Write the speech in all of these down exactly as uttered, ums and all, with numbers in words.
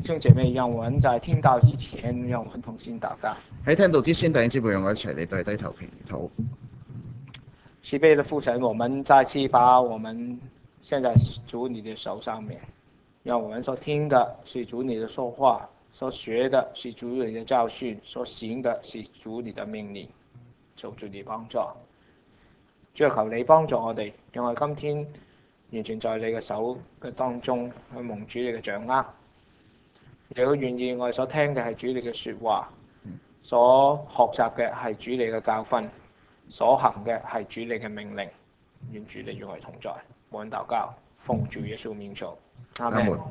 兄姐妹，讓我們在聽到之前，讓我們同心禱告。 喺聽到之前，弟兄姊妹，讓我一齊嚟對低頭祈禱。 慈悲的父神，我們再次把我們現在主你的手上面，讓我們所聽的是主你的說話，所學的是主你的教訓，所行的是主你的命令，求主你幫助。主求你幫助我哋，讓我今天完全在你嘅手嘅當中去蒙主你嘅掌握。亦都願意我哋所聽嘅係主你嘅説話，所學習嘅係主你嘅教訓，所行嘅係主你嘅命令。願主你與我哋同在，我們禱告，奉主耶穌名求，阿門。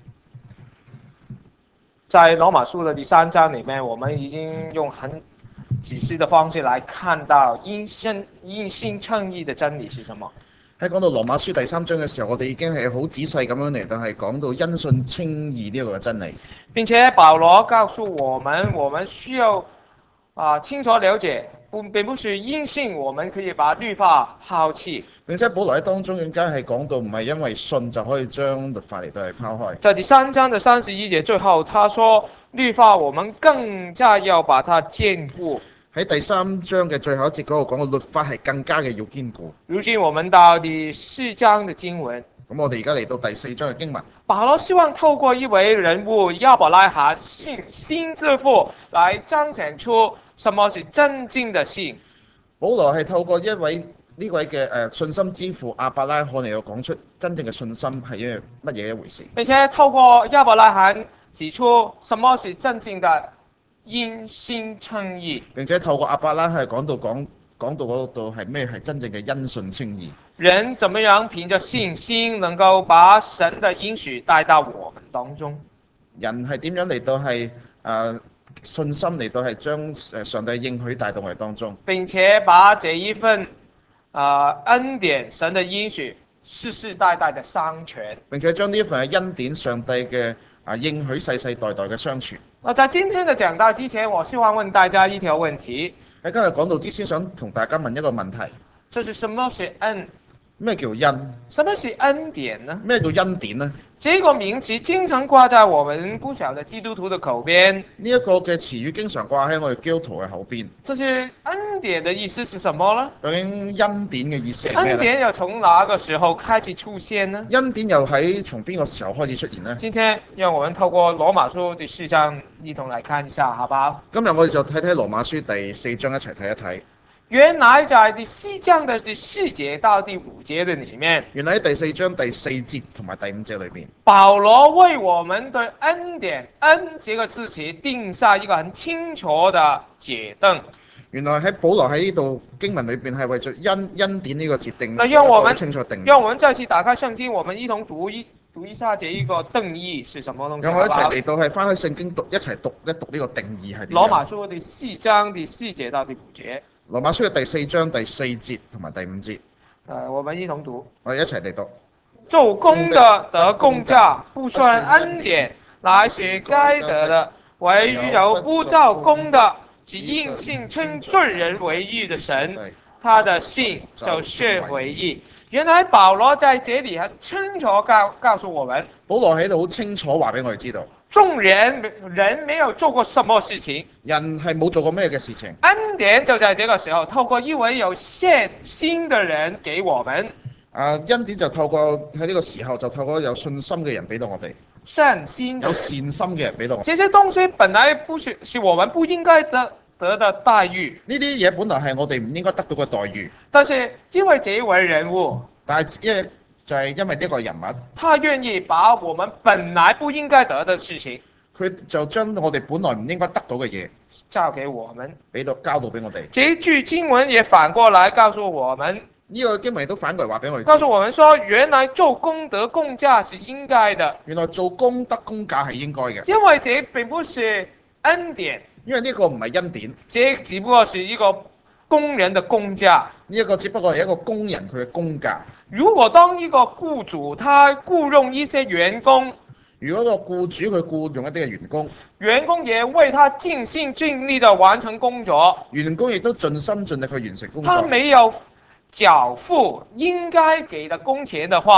在羅馬書的第三章裡面，我們已經用很仔細的方式來看到因信因信稱義的真理是什麼。 喺講到羅馬書第三章嘅時候，我哋已經係好仔細咁樣嚟，但係講到因信稱義呢個嘅真理。並且保羅告訴我們，我們需要啊、呃、清楚了解，不並不是因信我們可以把律法拋棄。 並且保羅喺當中更加係講到，唔係因為信就可以將律法嚟到係拋開。 在第三章的三十一節最後，他說律法我們更加要把它堅固。 喺第三章嘅最後一節嗰度講到律法係更加嘅要堅固。 如今我們到第四章嘅經文， 咁我哋而家嚟到第四章嘅經文。 保羅希望透過一位人物亞伯拉罕信心之父來彰顯出什麼是真正的信。 保羅係透過一位呢位嘅誒信心之父亞伯拉罕嚟到講出真正嘅信心係一乜嘢一回事。 並且透過亞伯拉罕指出什麼是真正的因信稱義， 並且透過亞伯拉罕講到講講到嗰度係咩係真正嘅因信稱義。 人怎麼樣憑着信心能夠把神的應許帶到我們當中？ 人係點樣嚟到係誒、呃、信心嚟到係將誒上帝應許帶到我哋當中， 並且把這一份誒、呃、恩典神的應許世世代代的相傳， 並且將呢一份嘅恩典上帝嘅啊應許世世代代嘅相傳。 那在今天的講道之前，我希望問大家一條問題。 喺今日講道之前，想同大家問一個問題。 就是什麼是恩？ 咩叫恩？ 什麼是恩典呢？ 咩叫恩典呢？ 這個名詞經常掛在我們不少的基督徒的口邊。 呢一個嘅詞語經常掛喺我哋基督徒嘅口邊。 這是恩典的意思是什麼呢？ 究竟恩典嘅意思係咩呢？ 恩典又從哪個時候開始出現呢？ 恩典又喺從邊個時候開始出現呢？ 今天讓我們透過羅馬書第四章一同來看一下，好不好？ 今日我哋就睇睇羅馬書第四章一齊睇一睇。 原來在第四章的第四節到第五節的裡面， 原來喺第四章第四節同埋第五節裏邊， 保羅為我們對恩典恩這個字詞定下一個很清楚的解燈。 原來喺保羅喺呢度經文裏邊係為咗恩恩典呢個字定那讓我們清楚定。 讓我們再次打開聖經，我們一同讀一讀一下這一個定義是什麼東西。 讓我一齊嚟到係翻去聖經讀一齊讀一讀呢個定義係點樣。 羅馬書第四章第四節到第五節。 羅馬書嘅第四章第四節同埋第五節， 呃，我們一同讀。 我哋一齊嚟讀。 做工的得工價，不算恩典，乃是該得的；唯有不照工的，只因信稱罪人為義的神，他的信就算為義。原來保羅在這裡很清楚告告訴我們， 保羅喺度好清楚話俾我哋知道。 眾人人沒有做過什麼事情， 人係冇做過咩嘅事情。 恩典就在這個時候，透過一位有善心的人給我們。 啊，恩典就透過喺呢個時候就透過有信心嘅人俾到我哋。 善心有善心嘅人俾到我哋。 這些東西本來不是是我們不應該得得的待遇。 呢啲嘢本來係我哋唔應該得到嘅待遇。 但是因為這一位人物， 但係因為就係因為呢個人物， 他願意把我們本來不應該得的事情， 佢就將我哋本來唔應該得到嘅嘢交給我們， 俾到交到俾我哋。 這句經文也反過來告訴我們， 呢個經文都反過嚟話俾我哋， 告訴我們說，原來做工得工價是應該的。 原來做工得工價係應該嘅， 因為這並不是恩典， 因為呢個唔係恩典， 這只不過是一個工人的工價。 呢一個只不過係一個工人佢嘅工價。 如果當一個僱主他僱用一些員工， 如果個僱主佢僱用一啲嘅員工， 員工也為他盡心盡力地完成工作， 員工亦都盡心盡力去完成工作。 他沒有繳付應該給的工錢的話，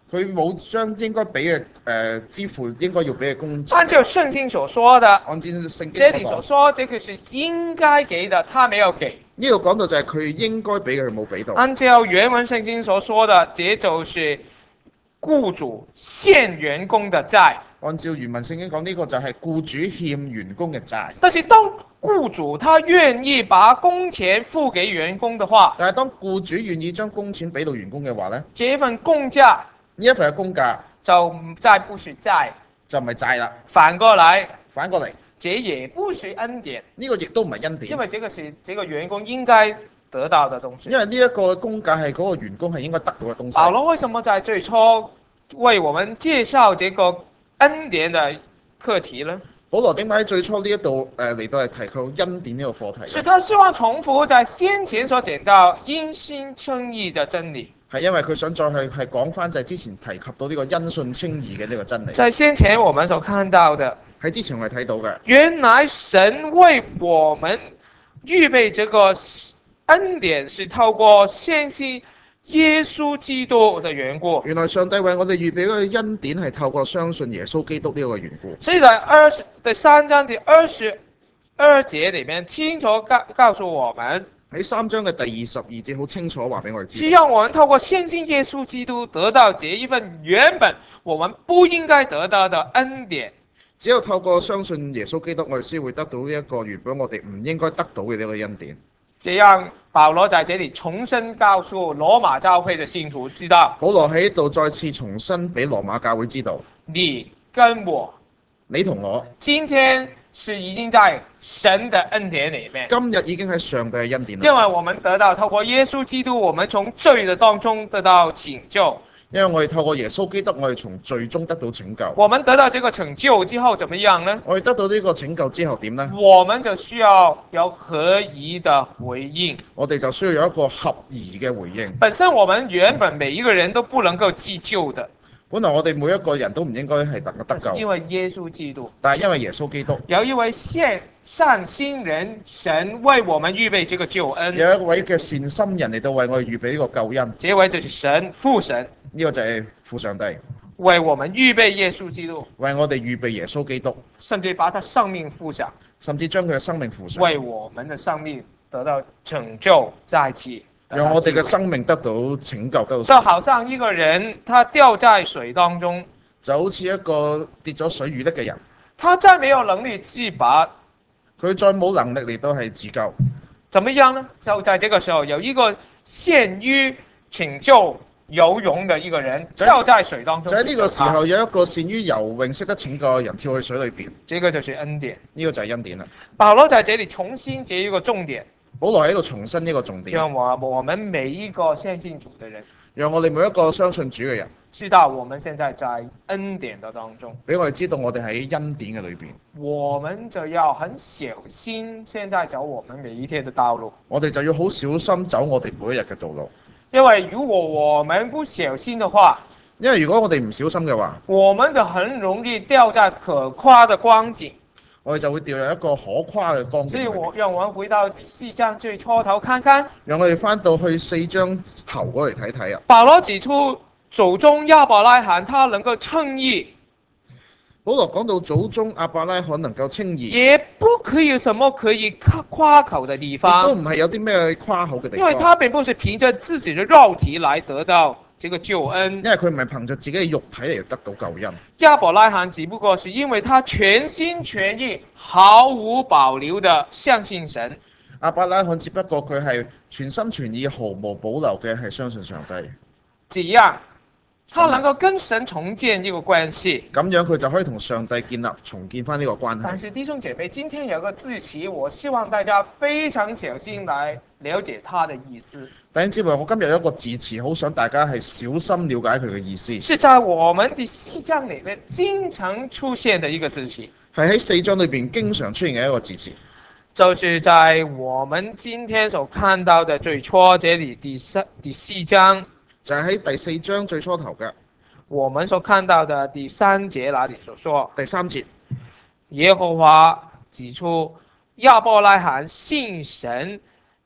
佢冇將應該俾嘅誒支付應該要俾嘅工錢。 按照聖經所說的， 按照聖經這裡所說，這個是應該給的，他沒有給。 呢度講到就係佢應該俾嘅，佢冇俾到。 按照原文聖經所說的，這就是僱主欠員工的債。 按照原文聖經講，呢個就係僱主欠員工嘅債。 但是當僱主他願意把工錢付給員工的話， 但係當僱主願意將工錢俾到員工嘅話呢， 這份工價呢一份嘅工價就再不是債， 就唔係債啦。 反過來， 反過嚟， 這也不是恩典， 呢個亦都唔係恩典， 因為這個是這個員工應該得到的東西。 因為呢一個工價係嗰個員工係應該得到嘅東西。 保羅為什麼在最初為我們介紹這個恩典的課題呢？ 保羅點解喺最初呢一度誒嚟到係提及恩典呢個課題？ 是他希望重複在先前所講到因信稱義的真理。 係因為佢想再去係講翻就係之前提及到呢個因信稱義嘅呢個真理。 在先前我們所看到的， 喺之前我哋睇到嘅， 原來神為我們預備這個恩典是透過相信耶穌基督的緣故。 原來上帝為我哋預備嗰個恩典係透過相信耶穌基督呢個緣故。 所以在二十第三章第二十二節裏面清楚告告訴我們， 喺三章嘅第二十二節好清楚話俾我哋知， 是讓我們透過相信耶穌基督得到這一份原本我們不應該得到的恩典。 只有透過相信耶穌基督，我哋先會得到呢一個原本我哋唔應該得到嘅呢個恩典。 這樣保羅在這裡重新告訴羅馬教會的信徒知道， 保羅喺度再次重新俾羅馬教會知道， 你跟我， 你同我今天是已經在神的恩典裡面， 今日已經喺上帝嘅恩典裏， 因為我們得到透過耶穌基督，我們從罪的當中得到拯救。 因為我哋透過耶穌基督，我哋從罪中得到拯救。 我們得到這個拯救之後，怎麼樣呢？ 我哋得到呢個拯救之後點呢？ 我們就需要有合宜的回應。 我哋就需要有一個合宜嘅回應。 本身我們原本每一個人都不能夠自救的， 本來我哋每一個人都唔應該係得得救， 因為耶穌基督， 但係因為耶穌基督有一位善善心人，神為我們預備這個救恩。 有一位嘅善心人嚟到為我哋預備呢個救恩。 這位就是神父神， 呢個就係父上帝為我們預備耶穌基督， 為我哋預備耶穌基督， 甚至把他生命付上， 甚至將佢嘅生命付上， 為我們的生命得到拯救再起， 讓我哋嘅生命得到拯救，得到。 就好像一個人他掉在水當中， 就好似一個跌咗水淤溺嘅人， 他再沒有能力自拔， 佢再冇能力嚟到係自救， 怎麼樣呢？就在這個時候，有一個陷於拯救游泳的一個人跳在水當中， 就喺呢個時候有一個善於游泳、識得拯救嘅人跳去水裏邊， 這個就是恩典。 呢個就係恩典啦。 保羅在這裡重新結一個重點， 保羅喺度重申呢個重點， 讓我我們每一個相信主的人， 讓我哋每一個相信主嘅人知道我們現在在恩典的當中， 俾我哋知道我哋喺恩典嘅裏邊， 我們就要很小心，現在走我們每一天的道路。 我哋就要好小心走我哋每一日嘅道路。 因為如果我們不小心的話， 因為如果我哋唔小心嘅話， 我們就很容易掉在可誇的光景。 我哋就會掉入一個可誇嘅光景。 所以我讓我們回到四章最初頭看看， 讓我哋翻到去四章頭嗰嚟睇睇啊。 保羅指出祖宗亞伯拉罕他能夠稱義， 保羅講到祖宗亞伯拉罕能夠稱義， 也不可以有什麼可以誇口的地方， 亦都唔係有啲咩誇口嘅地方， 因為他並不是憑着自己的肉體來得到這個救恩， 因為佢唔係憑着自己嘅肉體嚟得到救恩。 亞伯拉罕只不過是因為他全心全意、毫無保留的相信神。 亞伯拉罕只不過佢係全心全意、毫無保留嘅係相信上帝。 這樣，他能夠跟神重建這個關係。 咁樣佢就可以同上帝建立、重建翻呢個關係。 但是弟兄姐妹，今天有個字詞，我希望大家非常小心來了解它的意思。 弟兄姊妹，我今日有一個字詞，好想大家係小心了解佢嘅意思。 是在我們第四章裏面經常出現的一個字詞。 係喺四章裏邊經常出現嘅一個字詞。 就是在我們今天所看到的最初這裏第三第四章。 就係喺第四章最初頭嘅， 我們所看到的第三節那裡所說， 第三節， 耶和華指出亞伯拉罕信神，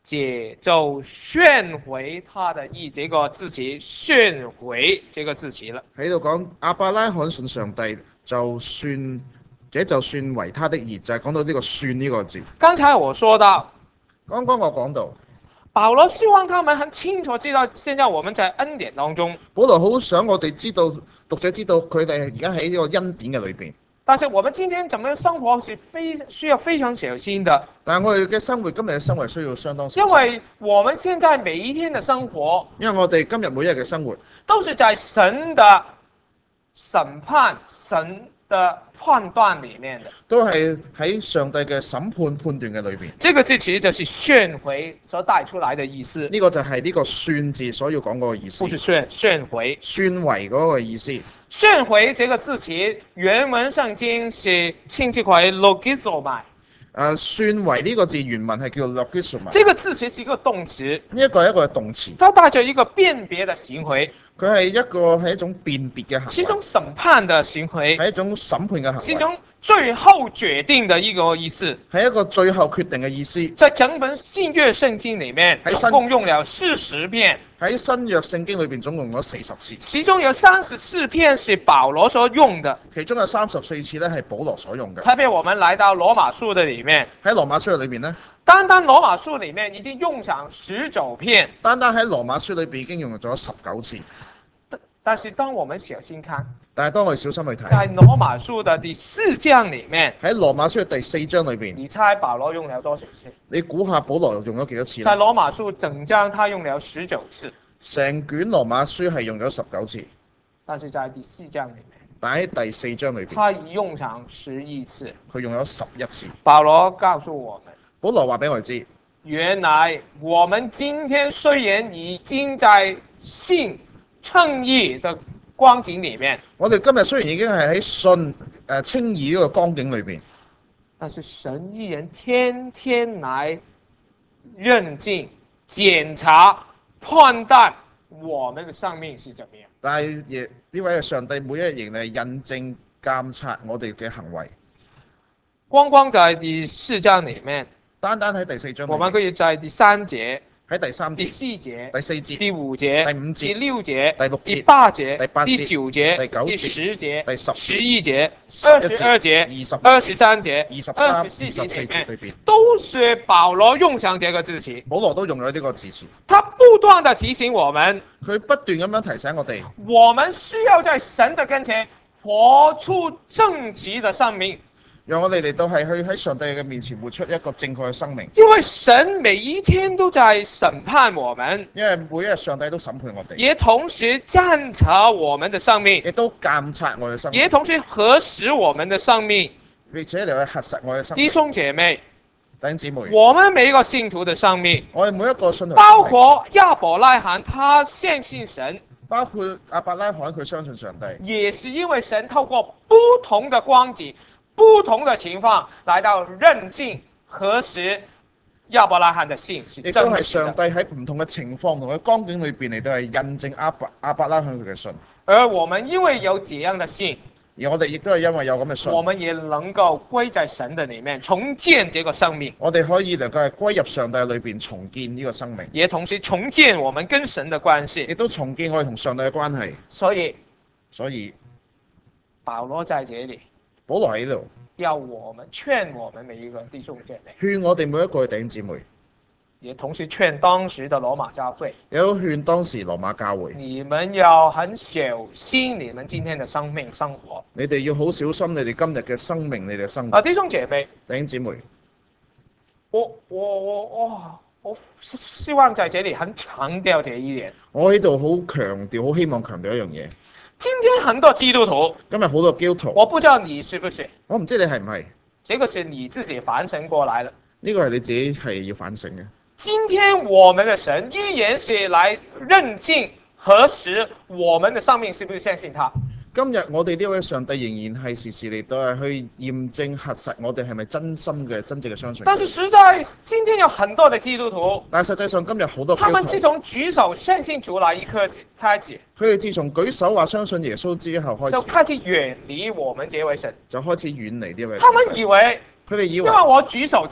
解就旋回他的意，這個字詞旋回這個字詞啦。 喺度講亞伯拉罕信上帝，就算這就算為他的義，就係、是、講到呢個算呢個字。 剛才我說到， 剛剛我講到， 保羅希望他們很清楚知道，現在我們在恩典當中。 保羅好想我哋知道，讀者知道佢哋而家喺呢個恩典嘅裏邊。 但是我們今天怎麼樣生活是非需要非常小心的。 但係我哋嘅生活，今日嘅生活需要相當小心。 因為我們現在每一天的生活， 因為我哋今日每一日嘅生活， 都是在神的審判、神的判斷裡面的。 都係喺上帝嘅審判判斷嘅裏邊。 這個字詞就是旋回所帶出來的意思。 呢個就係呢個算字所要講嗰個意思。 不是旋旋回。 算為嗰個意思。 旋回這個字詞原文聖經是稱之為 logizomai。 誒，算為呢個字原文係叫 logizomai。 這個字詞是一個動詞。 呢一個係一個動詞。 它帶着一個辨別的行為。 佢係一個係一種辨別嘅行為。 是一種審判的行為。 係一種審判嘅行為。 是一種最後決定的一個意思。 係一個最後決定嘅意思。 在整本新約聖經裡面，總共用了四十遍。 喺新約聖經裏邊總共用咗四十次。 其中有三十四篇是保羅所用的。 其中有三十四次咧係保羅所用嘅。 特別我們來到羅馬書的裡面。 喺羅馬書裏邊呢， 單單羅馬書裡面已經用上十九篇。 單單喺羅馬書裏邊已經用咗十九次。 但是當我們小心看， 但係當我哋小心去睇， 在羅馬書的第四章裡面， 喺羅馬書嘅第四章裏邊， 你猜保羅用了多少次？ 你估下保羅用咗幾多次？ 在羅馬書整章，他用了十九次。 成卷羅馬書係用咗十九次， 但是在第四章裡面， 但喺第四章裏邊， 他已用上十一次。 佢用咗十一次。 保羅告訴我們， 保羅話俾我哋知， 原來我們今天雖然已經在信稱義的光景裡面， 我哋今日雖然已經係喺信誒稱義呢個光景裏邊， 但是神依然天天來認證、檢查、判斷我們的生命是怎麼樣。 但係亦呢位上帝每一日仍係印證監察我哋嘅行為。 光光在第四章裡面， 單單喺第四章裏面， 我們可以在第三節、 喺第三節、 第四節、 第四節、 第五節、 第五節、 第六節、 第六節、 第八節、 第八節、 第九節、 第九節、 第十節、 第十節、 十一節、二十二節、 二十、 二十三節、 二十三、 二二十四十四節節裏邊， 都是保羅用上這個字詞。 保羅都用咗呢個字詞。 他不斷地提醒我們， 佢不斷咁樣提醒我哋， 我們需要在神的跟前活出正直的生命。 讓我哋嚟到係去喺上帝嘅面前活出一個正確嘅生命。 因為神每一天都在審判我們， 因為每一日上帝都審判我哋， 也同時監察我們的生命， 亦都監察我哋嘅生命， 也同時核實我們的生命。 並且嚟去核實我嘅生命。 弟兄姐妹， 弟兄姊妹， 我們每一個信徒的生命， 我哋每一個信徒， 包括亞伯拉罕，他相信神， 包括亞伯拉罕佢相信上帝， 也是因為神透過不同的光景、不同的情況來到認證核實亞伯拉罕的信是真實的。 亦都係上帝喺唔同嘅情況同嘅光景裏邊嚟到係印證亞伯亞伯拉罕佢嘅信。 而我們因為有這樣的信， 而我哋亦都係因為有咁嘅信， 我們也能夠歸在神的裡面，重建這個生命。 我哋可以能夠係歸入上帝裏邊重建呢個生命， 也同時重建我們跟神的關係， 亦都重建我哋同上帝嘅關係。 所以， 所以保羅在這裡。 保羅喺度， 要我們勸我們每一個弟兄姐妹， 勸我哋每一個弟兄姊妹， 也同時勸當時的羅馬教會， 亦都勸當時羅馬教會， 你們要很小心你們今天的生命生活。 你哋要好小心你哋今日嘅生命，你哋嘅生活。 啊，弟兄姐妹， 弟兄姊妹， 我我我我我希望在這裡很強調這一點。 我喺度好強調，好希望強調一樣嘢。 今天很多基督徒， 今日好多基督徒， 我不知道你是不是， 我唔知你係唔係， 這個是你自己反省過來的。 呢個係你自己係要反省嘅。 今天我們的神依然是來認證核實我們的生命是不是相信他。 今日我哋呢位上帝仍然係時時嚟到係去驗證核實我哋係咪真心嘅真正嘅相信。 但是實在今天有很多的基督徒， 但係實際上今日好多基督徒， 他們自從舉手相信主那一刻開始， 佢哋自從舉手話相信耶穌之後開始， 就開始遠離我們這位神。 就開始遠離呢位神。 他們以為， 佢哋以為， 因為我舉手之後，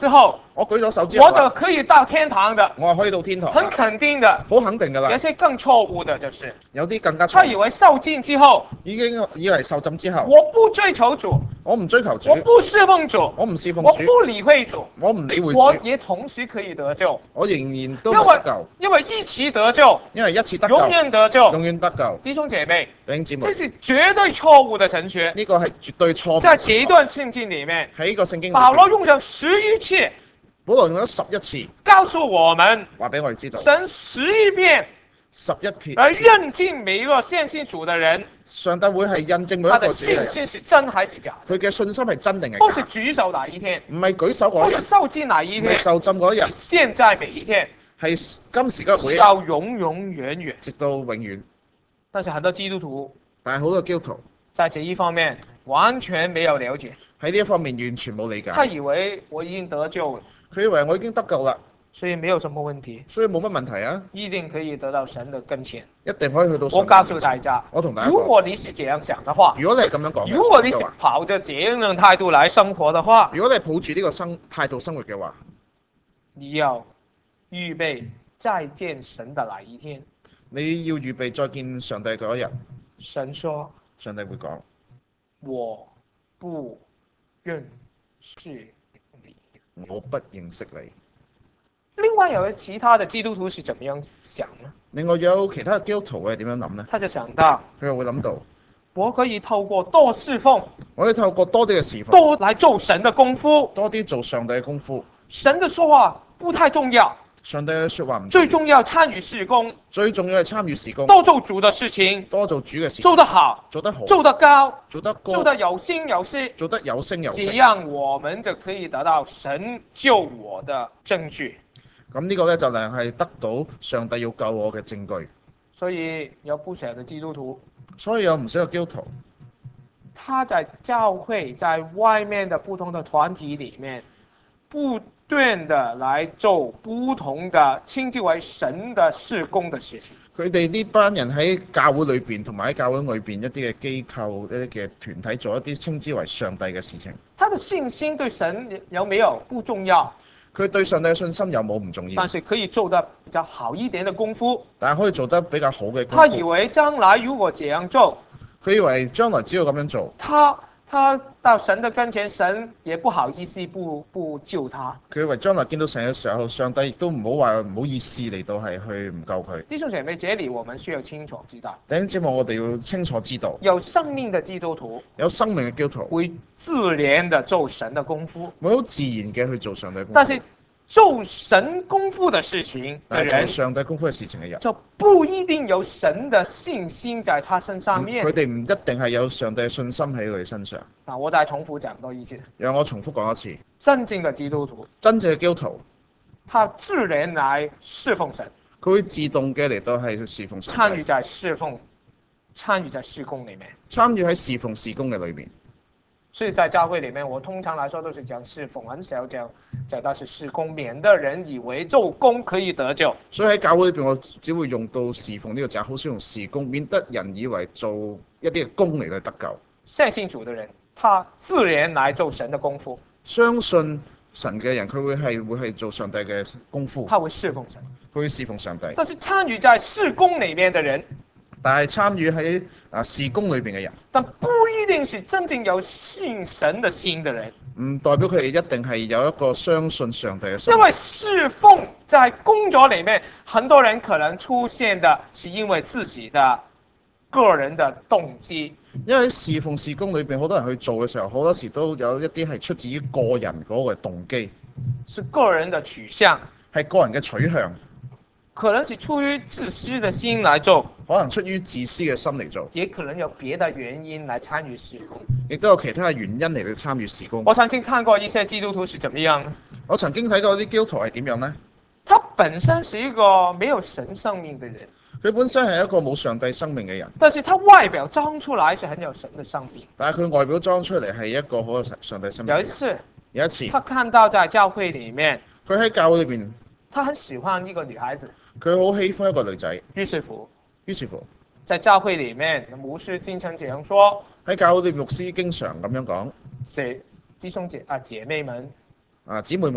我舉咗手之後我就可以到天堂的， 我係可以到天堂， 很肯定的。 好肯定㗎啦。 有些更錯誤的就是有啲更加錯。 他以為受浸之後， 已經以為受浸之後， 我不追求主， 我唔追求主， 我不侍奉主， 我唔侍奉主， 我不理會主， 我唔理會我主， 也同時可以得救。 我仍然都因為冇得救， 因為一起得救， 因為一次得救， 永遠得救， 永遠得救。 弟兄姐妹， 弟兄姊妹， 這是絕對錯誤的神學。 呢個係絕對錯誤。 在這一段聖經裡面， 喺呢個聖經裏面， 保羅用上十一次， 保羅用咗十一次， 告訴我們， 話俾我哋知道， 神十一遍十一遍而認證每一個相信主的人， 上帝會係印證每一他的個主嘅人， 信心是真還是假？ 佢嘅信心係真定不是係假？ 舉手哪一天， 唔係舉手嗰一日不是，受浸哪一天， 唔係受浸嗰一日， 現在每一天， 係今時今日每一日， 直到永永遠遠。 直到永遠。 但是很多基督徒但係好多基督徒在這一方面完全沒有了解， 喺呢一方面完全冇理解， 他以為我已經得救了， 佢以為我已經得救啦， 所以沒有什麼問題， 所以冇乜問題啊， 一定可以得到神的跟前。 一定可以去到上帝我告訴面前大家， 我同大家講， 如果你是這樣想的話， 如果你係咁樣講嘅， 如果你是就話抱着這樣的態度來生活的話， 如果你係抱住呢個生態度生活嘅話， 你要預備再見神的那一天。 你要預備再見上帝嗰一日， 神說： 上帝會講： 我不認識你。 我不認識你。 另外有其他的基督徒是怎麼樣想呢？ 另外有其他嘅基督徒係點樣諗呢？ 他就想到， 佢又會諗到， 我可以透過多侍奉， 我可以透過多啲嘅侍奉， 多來做神的功夫。 多啲做上帝嘅功夫。 神的說話不太重要， 上帝嘅説話唔最重要參與事工， 最重要係參與事工， 多做主的事情， 多做主嘅事， 做得好， 做得好， 做得高， 做得高， 做得有聲有色， 做得有聲有色。 這樣我們就可以得到神救我的證據。 咁呢個咧就係係得到上帝要救我嘅證據。 所以有不少的基督徒， 所以有唔少嘅基督徒， 他在教會在外面的不同的團體裡面，不斷的來做不同的稱之為神的事工的事情。 佢哋呢班人喺教會裏邊同埋喺教會裏邊一啲嘅機構、一啲嘅團體做一啲稱之為上帝嘅事情。 他的信心對神有沒有不重要， 佢對上帝嘅信心有冇唔重要， 但是可以做得比較好一點的功夫。 但係可以做得比較好嘅功夫。 他以為將來如果這樣做， 佢以為將來只要咁樣做， 他他到神的跟前，神也不好意思不不救他。 佢以為將來見到神嘅時候，上帝亦都唔好話唔好意思嚟到係去唔救佢。 弟兄姐妹，這裏我們需要清楚知道， 弟兄姊妹，我哋要清楚知道， 有生命的基督徒有生命嘅基督徒會自然的做神的功夫， 會好自然嘅去做上帝功夫。 但是做神功夫的事情的但係做人， 上帝功夫嘅事情嘅人， 就不一定有神的信心在他身上面。 佢哋唔一定係有上帝嘅信心喺佢哋身上。 啊，我再重複講多一次， 讓我重複講一次， 真正的基督徒， 真正嘅基督徒， 他自然來侍奉神， 佢會自動嘅嚟到係去侍奉上帝， 參與在侍奉、參與在事工裡面。 參與喺侍奉事工嘅裏面。 所以在教會裡面，我通常來說都是講侍奉，很少講講到是事工，免得人以為做工可以得救。 所以喺教會裏邊，我只會用到侍奉呢個字，好少用事工，免得人以為做一啲嘅工嚟到得救。 相信主的人，他自然來做神的功夫， 相信神嘅人，佢會係會係做上帝嘅功夫， 他會侍奉神。 佢會侍奉上帝。 但是參與在事工裡面的人， 但係參與喺啊事工裏邊嘅人， 但不一定是真正有信神的心的人， 唔代表佢哋一定係有一個相信上帝嘅心。 因為侍奉在工作裡面，很多人可能出現的是因為自己的個人的動機。 因為喺侍奉事工裏邊，好多人去做嘅時候，好多時都有一啲係出自於個人嗰個動機， 是個人的取向， 係個人嘅取向， 可能是出於自私的心來做， 可能出於自私嘅心嚟做， 也可能有別的原因來參與事工。 亦都有其他嘅原因嚟到參與事工。 我曾經看過一些基督徒是怎麼樣呢？ 我曾經睇過啲基督徒係點樣呢？ 他本身是一個沒有神生命的人， 佢本身係一個冇上帝生命嘅人， 但是他外表裝出來是很有神的生命。 但係佢外表裝出嚟係一個好有上帝生命嘅人。 有一次， 有一次， 他看到在教會裡面， 佢喺教會裏邊， 他很喜歡一個女孩子， 佢好喜歡一個女仔， 於是乎， 於是乎在教會裡面，牧師經常這樣說： 喺教會裏牧師經常咁樣講， 姐弟兄姐啊姐妹們， 啊姊妹們，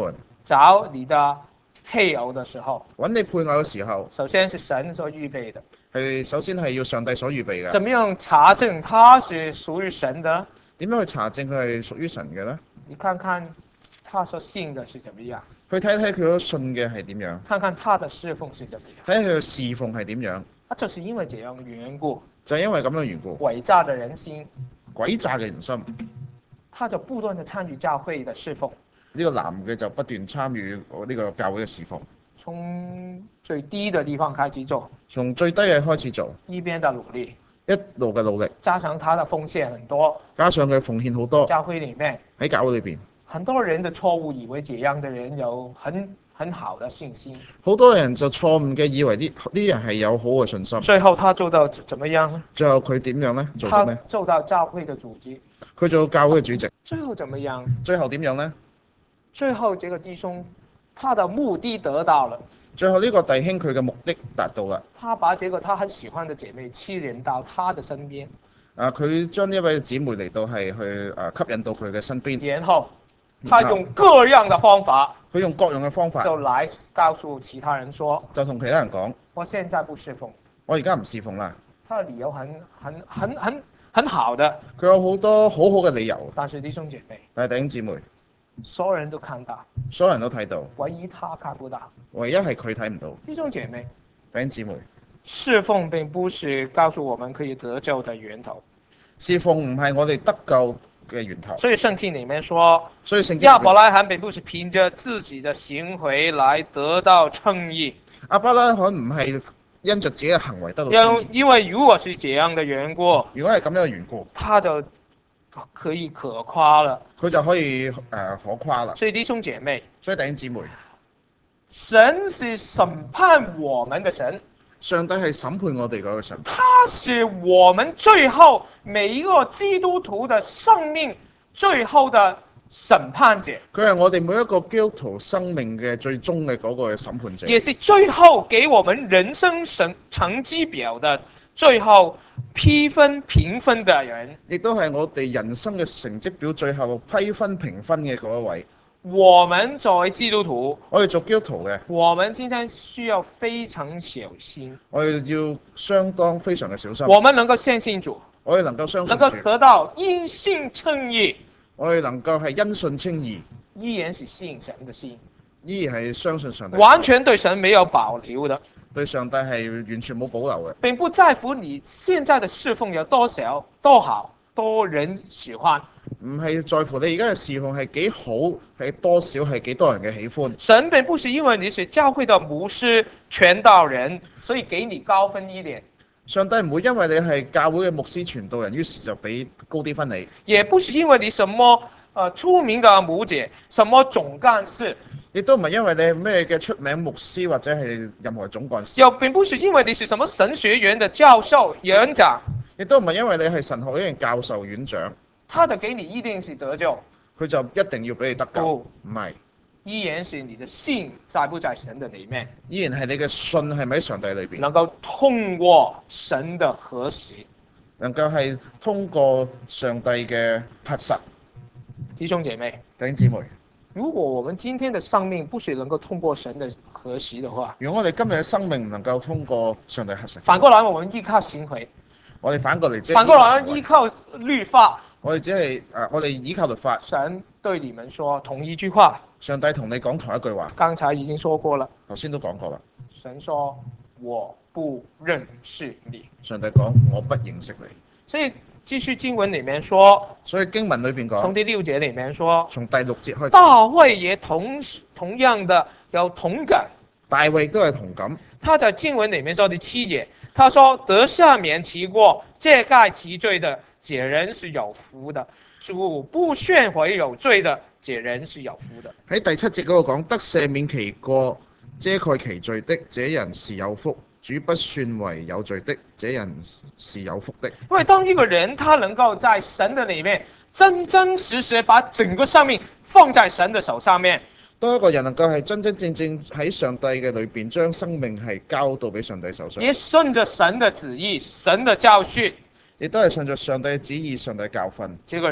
找你的配偶的時候， 揾你配偶嘅時候， 首先是神所預備的。 係首先係要上帝所預備嘅。 怎麼樣查證他是屬於神的？ 點樣去查證佢係屬於神嘅呢？ 你看看他所信的是怎麼樣， 去睇睇佢所信嘅係點樣， 看看他的侍奉是怎麼樣。 睇下佢嘅侍奉係點樣。 啊，就是因為這樣的緣故， 就係因為咁樣嘅緣故， 詭詐的人心， 詭詐嘅人心， 他就不斷地參與教會的侍奉。 呢個男嘅就不斷參與呢個教會嘅侍奉， 從最低的地方開始做， 從最低嘅開始做， 一邊的努力， 一路嘅努力， 加上他的奉獻很多， 加上佢奉獻好多， 教會裡面喺教會裏邊， 很多人的錯誤以為這樣的人有很很好的信心， 好多人就錯誤嘅以為呢呢人係有好嘅信心。 最後他做到怎麼樣呢？ 最後佢點樣呢？做他到咩？ 做到教會的主席。 佢做教會嘅主席。 最後怎麼樣？ 最後點樣呢？ 最後這個弟兄，他的目的得到了。 最後呢個弟兄佢嘅目的達到啦。 他把這個他很喜歡的姐妹吸引到他的身邊。 啊，佢將呢位姊妹嚟到係去啊吸引到佢嘅身邊。 然後，他用各樣的方法。 佢用各樣嘅方法。 就來告訴其他人說。 就同其他人講。 我現在不侍奉。 我而家唔侍奉啦。 他的理由很很很很很好的。 佢有好多好好嘅理由。 但是弟兄姐妹。 但係弟兄姊妹。 所有人都看到， 所有人都睇到， 唯一他看不到， 唯一係佢睇唔到。 弟兄姐妹， 弟兄姊妹， 侍奉並不是告訴我們可以得救的源頭， 侍奉唔係我哋得救嘅源頭。 所以聖經裡面說， 所以聖經亞伯拉罕並不是憑着自己的行為來得到稱義。 亞伯拉罕唔係因着自己嘅行為得到稱義。 因為如果是這樣的緣故， 如果係咁樣嘅緣故， 他就可以可誇了， 佢就可以誒、呃、可誇啦。 所以弟兄姐妹， 所以弟兄姊妹， 神是審判我們的神， 上帝係審判我哋嗰個神， 他是我們最後每一個基督徒的生命最後的審判者。 佢係我哋每一個基督徒生命嘅最終嘅嗰個審判者， 也是最後給我們人生成成績表的最後批分評分的人， 亦都係我哋人生嘅成績表最後批分評分嘅嗰一位。 我們作為基督徒， 我哋做基督徒嘅， 我們今天需要非常小心。 我哋要相當非常嘅小心。 我們能夠相信主， 我哋能夠相信主， 能夠得到因信稱義， 我哋能夠係因信稱義， 依然是信神的心， 依然係相信上帝， 完全對神沒有保留的。 對上帝係完全冇保留嘅。 並不在乎你現在的侍奉有多少、多好、多人喜歡。 唔係在乎你而家嘅侍奉係幾好，係多少，係幾多人嘅喜歡。 神並不是因為你是教會的牧師、傳道人，所以給你高分一點。 上帝唔會因為你係教會嘅牧師傳道人，於是就俾高啲分你。 也不是因為你什麼呃出名的牧者、什麼總幹事。 亦都唔係因為你係咩嘅出名牧師或者係任何總幹事。 又並不是因為你是什麼神學院的教授、院長。 亦都唔係因為你係神學院教授、院長。 他就給你一定是得救。 佢就一定要俾你得救。唔係。 依然是你的信在不在神的裡面。 依然係你嘅信係咪喺上帝裏邊。 能夠通過神的核實。 能夠係通過上帝嘅核實。 弟兄姐妹。 弟兄姊妹。 如果我們今天的生命不是能夠通過神的核實的話， 如果我哋今日嘅生命唔能夠通過上帝核實， 反過來我們依靠行為， 我哋反過嚟即係反過來依靠律法， 我哋只係誒，我哋依靠律法。 神對你們說同一句話， 上帝同你講同一句話， 剛才已經說過了， 頭先都講過啦。 神說我不認識你， 上帝講我不認識你， 所以繼續經文裡面說， 所以經文裏邊講， 從第六節裡面說， 從第六節開始， 大衛也同同樣的有同感， 大衛都係同感。 他在經文裡面說第七節，他說得赦免其過、遮蓋其罪的，這人是有福的；主不宣為有罪的，這人是有福的。 喺第七節嗰度講，得赦免其過、遮蓋其罪的，這人是有福。主不算為有罪的，這人是有福的。 因為當一個人他能夠在神的裡面真真實實把整個生命放在神的手上面， 當一個人能夠係真真正正喺上帝嘅裏邊將生命係交到俾上帝手上， 也順着神的旨意、神的教訓， 亦都係順着上帝嘅旨意、上帝嘅教訓， 這個人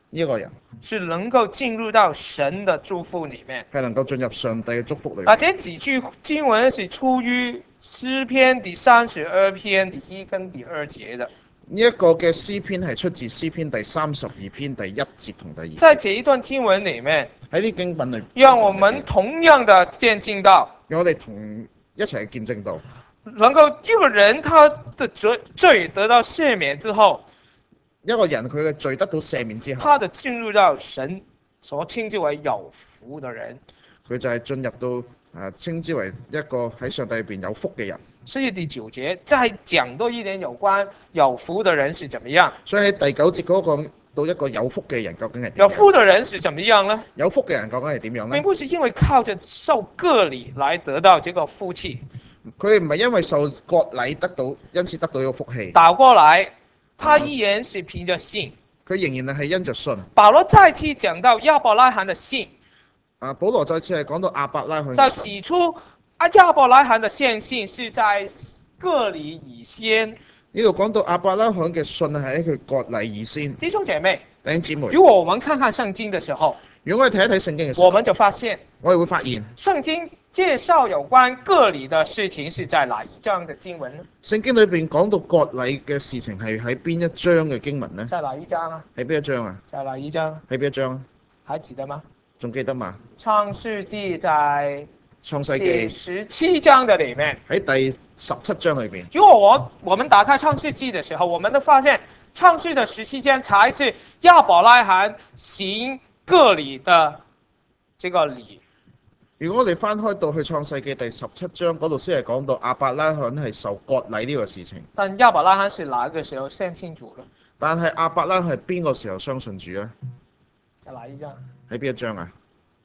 呢一個人是能夠進入到神的祝福裏面。 係能夠進入上帝嘅祝福裏面。 啊，這幾句經文是出於詩篇第三十二篇第一跟第二節的。 呢一個嘅詩篇係出自詩篇第三十二篇第一節同第二節。 在這一段經文裡面， 喺啲經文裏， 讓我們同樣的見證到， 讓我哋同一齊見證到， 能夠一個人他的罪罪得到赦免之後， 一個人佢嘅罪得到赦免之後， 他的進入到神所稱之為有福的人， 佢就係進入到誒、呃、稱之為一個喺上帝裏邊有福嘅人。 所以第九節再講多一點有關有福的人是怎麼樣。 所以喺第九節嗰個講到一個有福嘅人究竟係點樣？ 有福的人是怎麼樣呢？ 有福嘅人究竟係點樣呢？ 並不是因為靠着受割禮來得到這個福氣， 佢唔係因為受割禮得到，因此得到一個福氣。 倒過來，他依然是憑着信。 佢仍然係因着信。 保羅再次講到亞伯拉罕的信。 啊，保羅再次係講到亞伯拉罕。 在起初，阿亞伯拉罕的獻信是在割禮以先。 呢度講到亞伯拉罕嘅信係喺佢割禮以先。 弟兄姐妹， 弟兄姊妹， 如果我們看看聖經的時候， 如果我哋睇一睇聖經嘅時候， 我們就發現， 我哋會發現聖經介紹有關割禮的事情是在哪一章的經文呢？ 聖經裏邊講到割禮嘅事情係喺邊一章嘅經文呢？ 在哪一章啊？ 喺邊一章啊？ 在哪一章？ 喺邊一章啊？ 還記得嗎？ 仲記得嘛？ 創世記在創世第記十七章的裡面。 喺第十七章裏邊。 如果我我們打開創世記的時候，我們都發現創世的十七章才是亞伯拉罕行割禮的這個禮。 如果我哋翻開到去創世記第十七章嗰度，先係講到亞伯拉罕係受割禮呢個事情。 但亞伯拉罕是哪一個時候相信主呢？ 但係亞伯拉罕係邊個時候相信主呢？ 在哪一章？ 喺邊一章啊？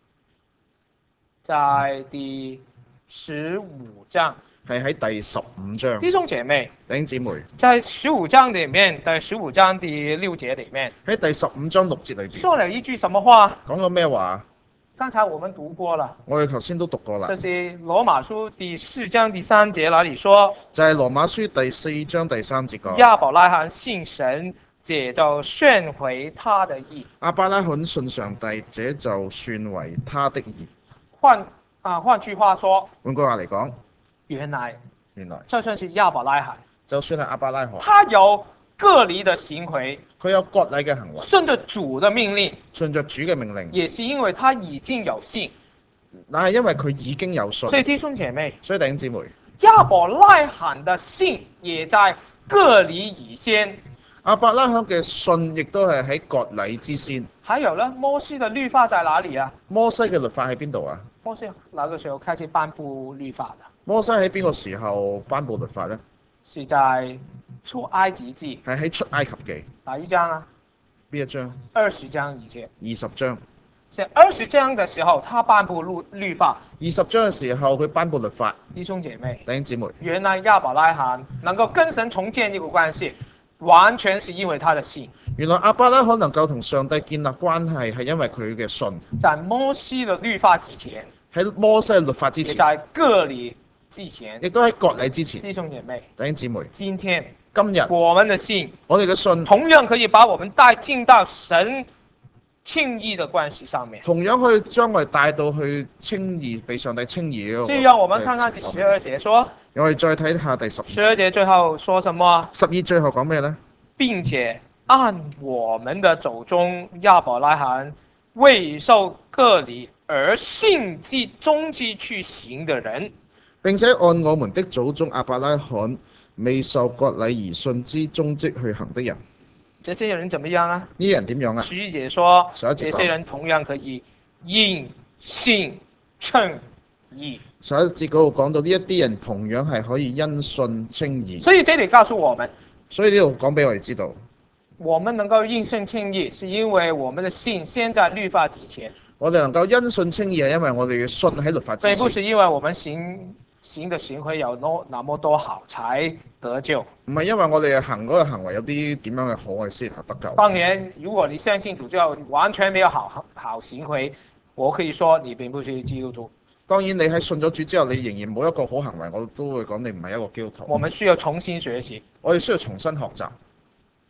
在第十五章。 係喺第十五章。 弟兄姐妹， 弟兄姊妹， 在十五章裡面，在十五章第六節裡面， 喺第十五章六節裏邊， 說了一句什麼話？ 講咗咩話？ 剛才我們讀過了。 我哋頭先都讀過啦。 這是羅馬書第四章第三節，那裡說？ 就係羅馬書第四章第三節講。 亞伯拉罕信神，這就算為他的義。 亞伯拉罕信上帝，這就算為他的義。 換啊，換句話說， 換句話嚟講， 原來原來就算是亞伯拉罕， 就算係亞伯拉罕， 他有割禮的行為， 佢有割禮嘅行為， 順着主的命令， 順着主嘅命令， 也是因為他已經有信。 那係因為佢已經有信。 所以弟兄姐妹， 所以弟兄姊妹， 亞伯拉罕的信也在割禮以先。 亞伯拉罕嘅信亦都係喺割禮之先。 還有呢，摩西的律法在哪裡啊？ 摩西嘅律法喺邊度啊？ 摩西哪個時候開始頒布律法的？ 摩西喺邊個時候頒布律法呢？ 是在出埃及記。 係喺出埃及記。 哪一章啊？ 邊一章？ 二十章以前。 二十章。 在二十章的時候，他頒布律律法。 二十章嘅時候，佢頒布律法。 弟兄姐妹， 弟兄姊妹， 原來亞伯拉罕能夠跟神重建一個關係，完全是因為他的信。 原來亞伯拉罕能夠同上帝建立關係，係因為佢嘅信。 在摩西的律法之前。 喺摩西嘅律法之前。 也在割禮之前。 亦都喺割禮之前。 弟兄姐妹， 弟兄姊妹， 今天今日我們的信， 我哋嘅信同樣可以把我們帶進到神稱義的關係上面。 同樣可以將我哋帶到去稱義，被上帝稱義嗰個。 所以讓我們看看第十二節說。 我哋再睇下第十二節。 十二節最後說什麼？ 十二最後講咩呢？ 並且按我們的祖宗亞伯拉罕未受割禮而信即蹤跡去行的人， 並且按我們的祖宗亞伯拉罕未受割禮而信之蹤跡去行的人， 這些人怎麼樣啊？ 呢啲人點樣啊？ 十一節說， 十一節這些人同樣可以因信稱義。 十一節嗰度講到呢一啲人同樣係可以因信稱義。 所以這裡告訴我們， 所以呢度講俾我哋知道， 我們能夠因信稱義，是因為我們的信先在律法之前。 我哋能夠因信稱義係因為我哋嘅信喺律法之前。 並不是因為我們行行的行為有那那麼多好才得救。 唔係因為我哋行嗰個行為有啲點樣嘅好，我哋先得救。 當然，如果你相信主就完全沒有好好行為，我可以說你並不是基督徒。 當然，你喺信咗主之後，你仍然冇一個好行為，我都會講你唔係一個基督徒。 我們需要重新學習。 我哋需要重新學習。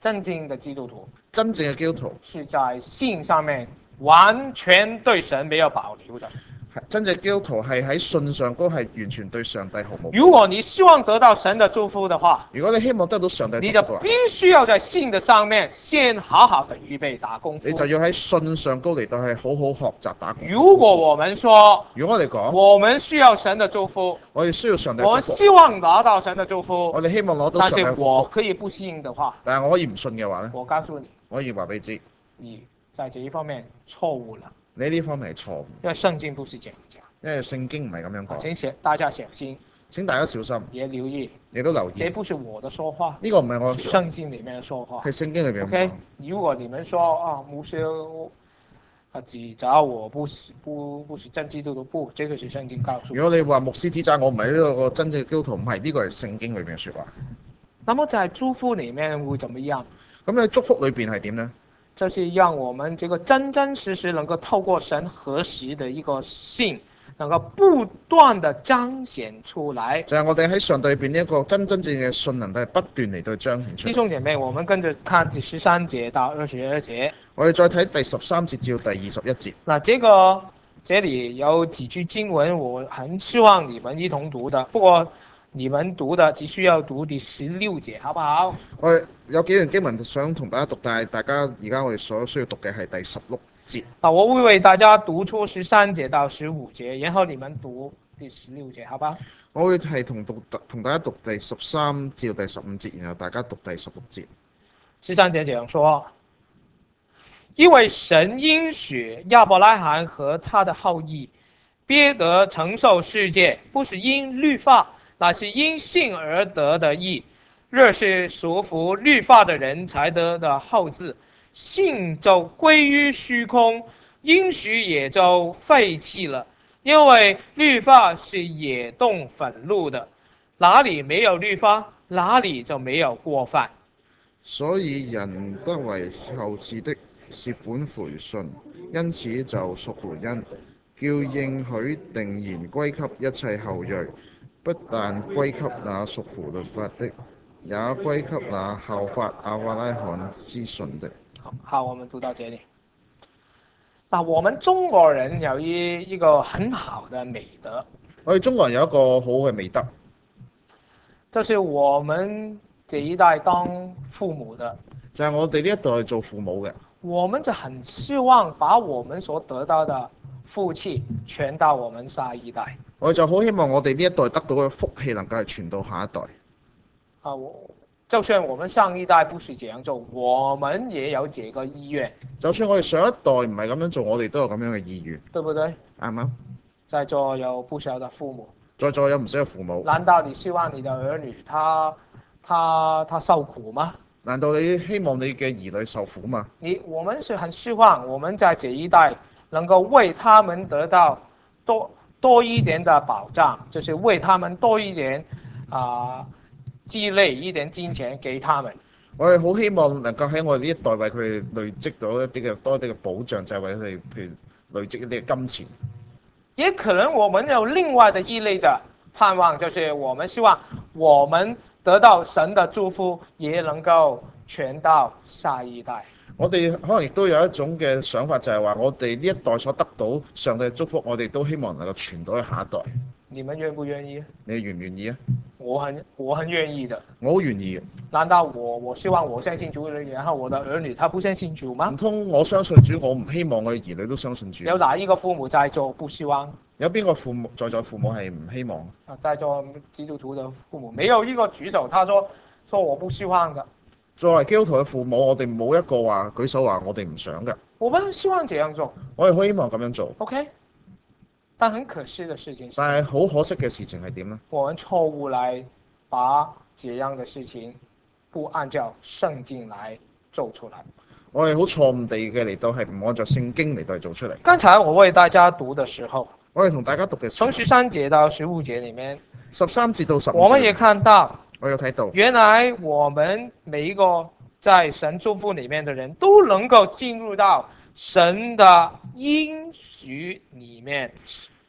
真正的基督徒， 真正嘅基督徒是在信上面完全對神沒有保留的。 真正基督徒係喺信上高係完全對上帝毫無。 如果你希望得到神的祝福的話， 如果你希望得到上帝祝福， 你就必須要在信的上面先好好的預備打功夫。 你就要喺信上高嚟到係好好學習打功夫。 如果我們說， 如果我哋講， 我們需要神的祝福， 我哋需要上帝祝福， 我希望拿到神的祝福， 我哋希望攞到但上帝祝福， 是我可以不信的話， 但係我可以唔信嘅話咧， 我告訴你， 我可以話俾你知， 你在這一方面錯誤了。 你呢方面係錯誤， 因為聖經不是這樣講。 因為聖經唔係咁樣講。 請小大家小心， 請大家小心， 也留意， 你都留意。 這不是我的說話， 呢個唔係我聖經裡面的說話。 係聖經裏邊。 OK，如果你們說啊，牧師啊指責我不是不不是真基督徒，不，這個是聖經告訴我。 如果你話牧師指責我唔係呢個真正嘅基督徒，唔係呢個係聖經裏邊嘅説話。 那麼在祝福裡面會怎麼樣？ 咁喺祝福裏邊係點呢？ 就是讓我們這個真真實實能夠透過神合時的一個信，能夠不斷地彰顯出來。 就係我哋喺上帝裏邊呢一個真真正正嘅信能夠係不斷嚟到彰顯出嚟。 弟兄姐妹，我們跟着看第十三節到二十二節。 我哋再睇第十三節至到第二十一節。 嗱，這個這裡有幾句經文，我很希望你們一同讀的。不過你們讀的只需要讀第十六節，好不好？ 我哋有幾段經文想同大家讀，但係大家而家我哋所需要讀嘅係第十六節。 啊，我會為大家讀出十三節到十五節，然後你們讀第十六節，好吧？ 我會係同讀同大家讀第十三至到第十五節，然後大家讀第十六節。 十三節這樣說：因為神應許亞伯拉罕和他的後裔必得承受世界，不是因律法，乃是因信而得的義。若是屬乎律法的人才得的後嗣，信就歸於虛空，應許也就廢棄了。因為律法是惹動憤怒的，哪裡沒有律法，哪裡就沒有過犯。 所以人得為後嗣的是本乎信，因此就屬乎恩，叫應許定然歸給一切後裔，不但歸給那屬乎律法的，也歸給那效法亞伯拉罕之信的。 好，好，我們讀到這裡。那我們中國人有一一個很好的美德， 我哋中國人有一個好嘅美德， 就是我們這一代當父母的， 就係我哋呢一代做父母嘅， 我們就很希望把我們所得到的福氣傳到我們下一代。 我哋就好希望我哋呢一代得到嘅福氣能夠係傳到下一代。 啊，我就算我們上一代不是這樣做，我們也有這個意願。 就算我哋上一代唔係咁樣做，我哋都有咁樣嘅意願， 對不對？ 啱唔啱？ 在座有不少的父母， 在座有唔少嘅父母。 難道你希望你的兒女他他他受苦嗎？ 難道你希望你嘅兒女受苦嗎？ 你我們是很希望我們在這一代能夠為他們得到多多一點的保障，就是為他們多一點啊。呃積累一點金錢給他們， 我哋好希望能夠喺我哋呢一代為佢哋累積到一啲嘅多啲嘅保障，就係為佢哋譬如累積一啲嘅金錢。 也可能我們有另外的一類的盼望，就是我們希望我們得到神的祝福，也能夠傳到下一代。 我哋可能亦都有一種嘅想法，就係話我哋呢一代所得到上帝嘅祝福，我哋都希望能夠傳到去下一代。 你們願不願意？ 你願唔願意啊？ 我很我很願意的。 我好願意嘅。 難道我我希望我相信主，然後我的兒女他不相信主嗎？ 唔通我相信主，我唔希望我嘅兒女都相信主？ 有哪一個父母在座不希望？ 有邊個父母在座父母係唔希望？ 啊，在座基督徒的父母，沒有一個舉手，他說說我不希望的。 作為基督徒嘅父母，我哋冇一個話舉手話我哋唔想嘅。 我們希望這樣做。 我哋好希望咁樣做。 OK。但很可惜的事情是， 但係好可惜嘅事情係點呢？ 我們錯誤來把這樣的事情不按照聖經來做出來。 我哋好錯誤地嘅嚟到係唔按照聖經嚟到嚟做出嚟。 剛才我為大家讀的時候， 我哋同大家讀嘅時候， 從十三節到十五節裡面， 十三節到十五節， 我們也看到， 我有睇到， 原來我們每一個在神祝福裡面的人都能夠進入到神的應許裡面。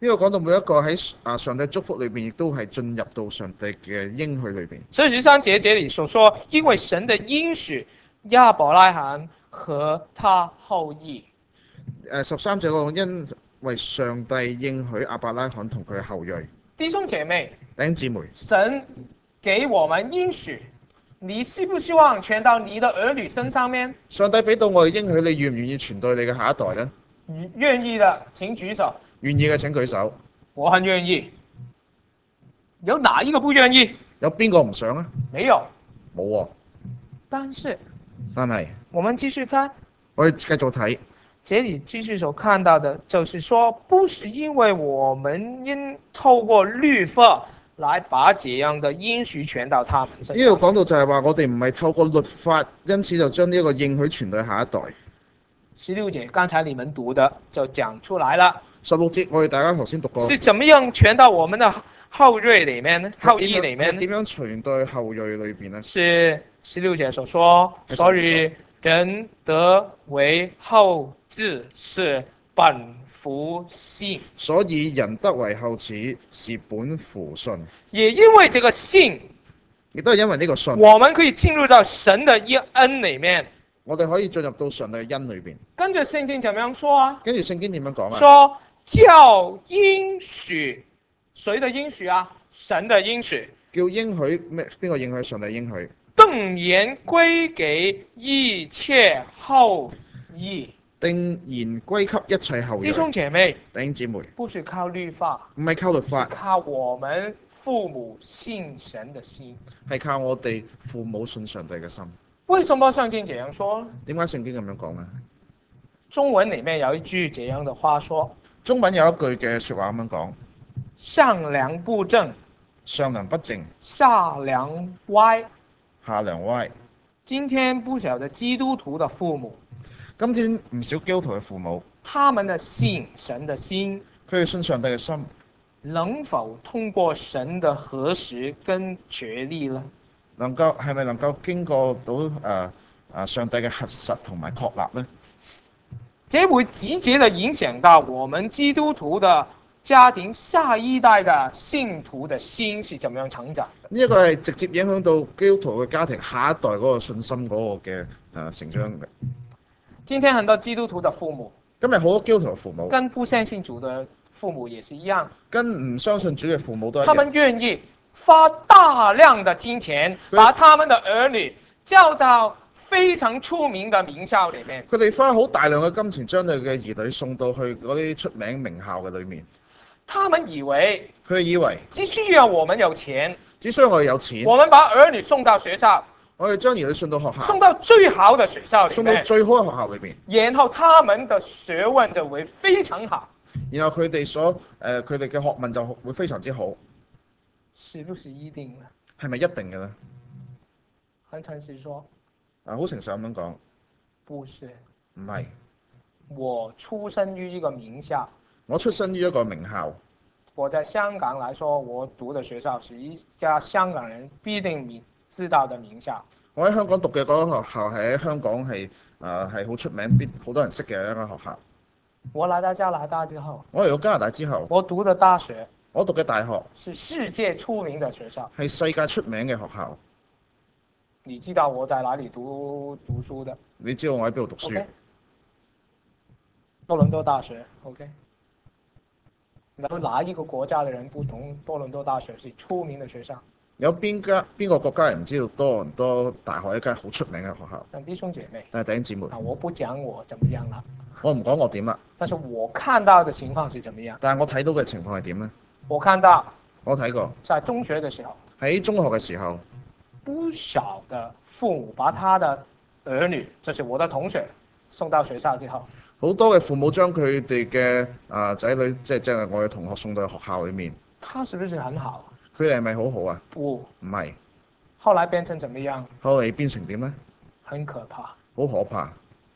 呢個講到每一個喺啊上帝祝福裏邊，亦都係進入到上帝嘅應許裏邊。 所以十三節這裡所說，因為神的應許亞伯拉罕和他後裔。 誒十三節講因為上帝應許亞伯拉罕同佢嘅後裔。 弟兄姐妹， 弟兄姊妹， 神給我們應許，你希不希望傳到你的兒女身上面？ 上帝俾到我哋應許，你願唔願意傳到你嘅下一代呢？ 願意的請舉手。 願意嘅請舉手。 我很願意。有哪一個不願意？ 有邊個唔想啊？ 沒有。 冇喎。 但是， 但係， 我們繼續看。 我哋繼續睇。 這裡繼續所看到的，就是說，不是因為我們應透過律法來把這樣的應許傳到他們身上。 呢度講到就係話，我哋唔係透過律法，因此就將呢一個應許傳到下一代。 十六節，剛才你們讀的就講出來了。 十六節，我哋大家頭先讀過。 是怎麼樣傳到我們的後裔裡面呢？後裔裡面呢？ 點樣傳到後裔裏邊呢？ 是十六節所說，所以人得為後嗣是本乎信。所以人得為後嗣是本乎信。 也因為這個信， 亦都係因為呢個信， 我們可以進入到神的恩裡面。 我哋可以進入到上帝嘅恩裏邊。 跟住聖經點樣說啊？ 跟住聖經點樣講啊？ 說叫應許，誰的應許啊？神的應許。 叫應許咩？邊個應許？上帝應許。 定言歸給一切後裔。 定言歸給一切後裔。 弟兄姐妹， 弟兄姊妹， 不是靠律法， 唔係靠律法， 是靠我們父母信神的心， 係靠我哋父母信上帝嘅心。 為什麼聖經這樣說？ 點解聖經咁樣講呢？ 中文裡面有一句這樣的話說， 中文有一句嘅説話咁樣講： 上梁不正， 上梁不正， 下梁歪， 下梁歪。 今天不少的基督徒的父母， 今天唔少基督徒嘅父母， 他們的信神的心， 佢哋信上帝嘅心， 能否通過神的核實跟決立呢？ 能夠係咪能夠經過到誒誒、呃呃、上帝嘅核實同埋確立呢？ 這會直接地影響到我們基督徒的家庭下一代的信徒的心是怎麼樣成長的。 呢一個係直接影響到基督徒嘅家庭下一代嗰個信心嗰個嘅誒、呃、成長嘅。 今天很多基督徒的父母， 今日好多基督徒嘅父母， 跟不相信主的父母也是一樣， 跟唔相信主嘅父母都一樣。 他們願意花大量的金錢，把他們的兒女教到非常出名的名校裡面。 佢哋花好大量嘅金錢將佢嘅兒女送到去嗰啲出名名校嘅裏面。 他們以為， 佢哋以為只需要我們有錢， 只需要我哋有錢， 我們把兒女送到學校， 我哋將兒女送到學校， 送到最好的學校裡面， 送到最好嘅學校裏邊， 然後他們的學問就會非常好。 然後佢哋所誒佢哋嘅學問就會非常之好。 是不是一定呢？ 係咪一定嘅咧？ 很誠實說， 啊，好誠實咁樣講， 不是。 唔係。 我出生於一個名校。 我出身於一個名校。 我在香港來說，我讀的學校是一家香港人必定名知道的名校。 我喺香港讀嘅嗰間學校係喺香港係誒係好出名，必好多人識嘅一間學校。 我來到加拿大之後， 我嚟到加拿大之後， 我讀的大學， 我讀嘅大學是世界出名的學校， 係世界出名嘅學校。 你知道我在哪裡讀讀書的？ 你知道我喺邊度讀書？Okay? 多倫多大學。OK。然後哪一個國家的人不懂多倫多大學是出名的學校？ 有邊家邊個國家人唔知道多倫多大學一間好出名嘅學校？ 但弟兄姐妹， 但係弟兄姊妹， 啊，我不講我怎麼樣啦， 我唔講我點啦。 但是我看到的情況是怎麼樣？ 但係我睇到嘅情況係點呢？ 我看到， 我睇過， 在中學嘅時候， 喺中學嘅時候， 不少的父母把他的兒女，就是我的同學，送到學校之後。 好多嘅父母將佢哋嘅啊仔女，即係即係我嘅同學送到去學校裏面。 他是不是很好？ 佢哋係咪好好啊？ 不， 唔係。 後來變成怎麼樣？ 後嚟變成點呢？ 很可怕。 好可怕。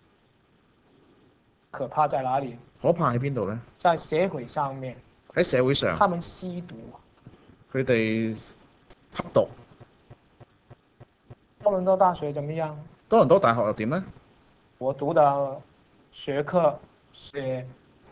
可怕在哪裡？ 可怕喺邊度呢？ 在社會上面。 喺社會上。 他們吸毒。 佢哋吸毒。 多倫多大學怎麼樣？多倫多大學又點呢？ 我讀的學科是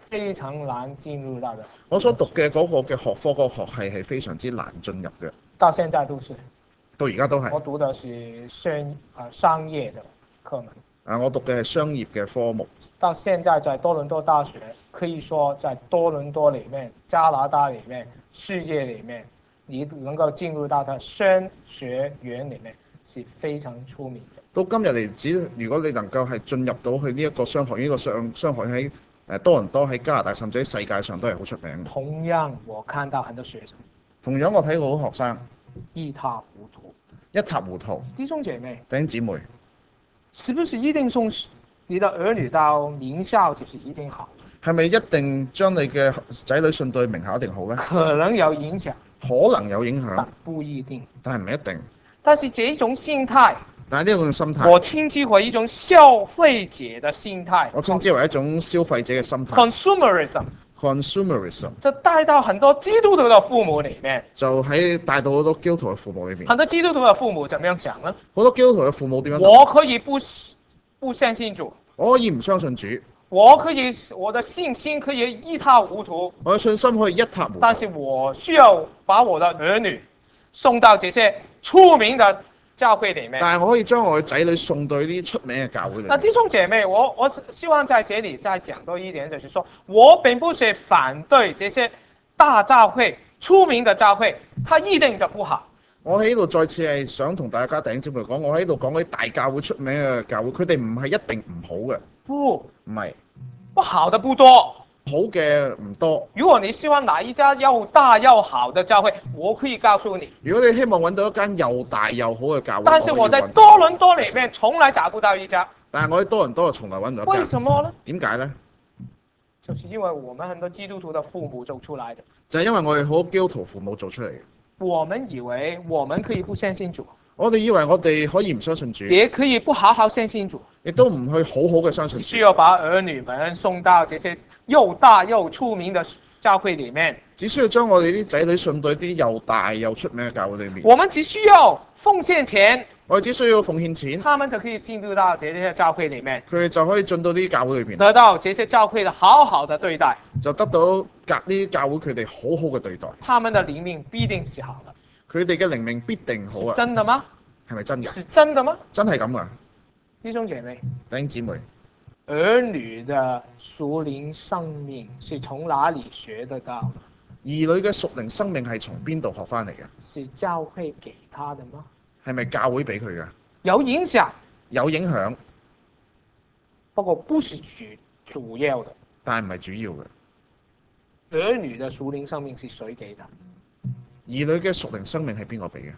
非常難進入到的。 我所讀嘅嗰個嘅學科嗰個學系係非常之難進入嘅， 到現在都是。 到而家都係。 我讀的是商啊商業的課門。 啊，我讀嘅係商業嘅科目。 到現在在多倫多大學，可以說在多倫多裡面、加拿大裡面、世界裡面，你能夠進入到它商學院裡面是非常出名的。 到今日嚟指，如果你能夠係進入到去呢一個商學院，呢個商商學院喺誒多倫多、喺加拿大甚至喺世界上都係好出名。 同樣，我看到很多學生。同樣，我睇到好多學生一塌糊塗。 一塌糊塗。 弟兄姐妹。 弟兄姊妹。 是不是一定送你的兒女到名校就是一定好？ 係咪一定將你嘅仔女送到名校一定好呢？ 可能有影響。 可能有影響。 但不一定。 但係唔一定。 但是這種心態， 但係呢種心態， 我稱之為一種消費者的心態。 我稱之為一種消費者嘅心態。 Consumerism。 Consumerism。 就帶到很多基督徒嘅父母裡面。 就喺帶到好多基督徒嘅父母裏面。 很多基督徒嘅父母怎麼樣想呢？ 好多基督徒嘅父母點樣？ 我可以不不相信主。 我可以唔相信主。 我可以我的信心可以一塌糊塗。 我嘅信心可以一塌糊塗。 但是我需要把我的兒女送到這些出名的教會裡面。 但係我可以將我嘅仔女送到啲出名嘅教會裡面。 那弟兄姐妹，我我希望在這裡再講多一點，就是說我並不是反對這些大教會、出名的教會，它一定就不好。 我喺度再次係想同大家弟兄姊妹講，我喺度講嗰啲大教會、出名嘅教會，佢哋唔係一定唔好嘅。 不， 唔係， 不好的不多， 好嘅唔多。 如果你希望哪一家又大又好的教會，我可以告訴你。 如果你希望揾到一間又大又好嘅教會， 但是我在多倫多裡面從來找不到一家。 但係我喺多倫多就從來揾唔到一間。 為什麼呢？ 點解呢？ 就是因為我們很多基督徒的父母做出來的。 就係因為我哋好多基督徒父母做出嚟嘅。 我們以為我們可以不相信主， 我哋以為我哋可以唔相信主， 也可以不好好相信主， 亦都唔去好好嘅相信主。 需要把兒女們送到這些又大又出名的教會裡面， 只需要將我哋啲仔女送到啲又大又出名嘅教會裡面。 我們只需要奉獻錢， 我哋只需要奉獻錢， 他們就可以進入到這些教會裡面， 佢哋就可以進到啲教會裡面， 得到這些教會的好好的對待， 就得到隔呢啲教會佢哋好好嘅對待。 他們的靈命必定是好的。 佢哋嘅靈命必定好啊！ 真的嗎？ 係咪真嘅？ 是真的嗎？ 真係咁噶！ 弟兄姐妹， 弟兄姊妹， 兒女的屬靈生命是從哪裡學得到？ 兒女嘅屬靈生命係從邊度學翻嚟嘅？ 是教會給他的嗎？ 係咪教會俾佢嘅？ 有影響， 有影響， 不過不是主主要的， 但係唔係主要嘅。 兒女的屬靈生命是誰給的？ 兒女嘅屬靈生命係邊個俾嘅？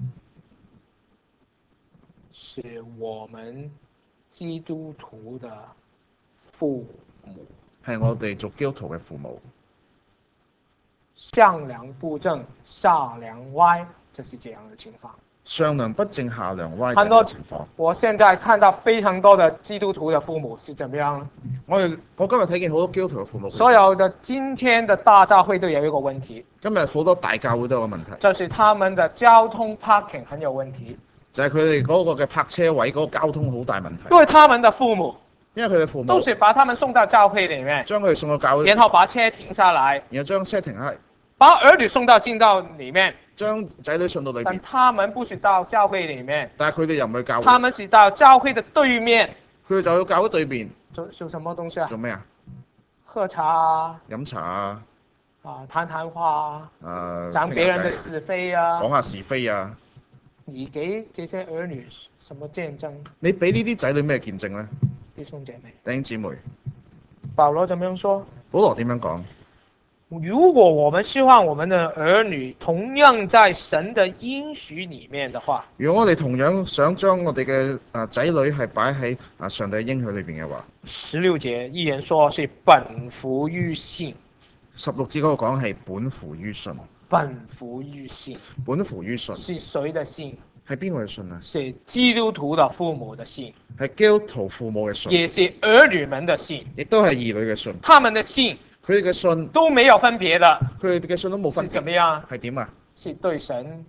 是我們基督徒的父母。 係我哋做基督徒嘅父母。 上梁不正下梁歪，就是這樣的情況。 上梁不正下梁歪嘅情況。 我現在看到非常多的基督徒的父母是怎麼樣呢？ 我哋我今日睇見好多基督徒嘅父母。 所有的今天的大教會都有一個問題。 今日好多大教會都有個問題。 就是他們的交通 parking 很有問題。 就係佢哋嗰個嘅泊車位嗰個交通好大問題。 因為他們的父母。 因為佢哋父母。 都是把他們送到教會裡面。 將佢哋送到教會。 然後把車停下來。 然後將車停下。 把兒女送到進到裡面。 將仔女送到裏邊。 但他們不是到教會裡面。 但係佢哋又唔去教會。 他們是到教會的對面。 佢哋就去教會對面。 做做什麼東西啊？ 做咩啊？ 喝茶啊。 飲茶啊。 啊，談談話啊。誒、 呃。 講別人的是非啊。 講下是非啊。 你給這些兒女什麼見證？ 你俾呢啲仔女咩見證呢？ 弟兄姐妹。 弟兄姊妹。 保羅怎麼樣說？ 保羅點樣講？ 如果我們希望我們的兒女同樣在神的應許裏面的話， 如果我哋同樣想將我哋嘅啊仔女係擺喺啊上帝嘅應許裏邊嘅話， 十六節依然說是本乎於信。 十六節嗰個講係本乎於信。 本乎於信。 本乎於信。 是誰的信？ 係邊個嘅信啊？ 是基督徒的父母的信。 係基督徒父母嘅信。 也是兒女們的信。 亦都係兒女嘅信。 他們的信。 佢哋嘅信都沒有分別的。 佢哋嘅信都冇分別。 是怎麼樣？ 係點啊？ 是對神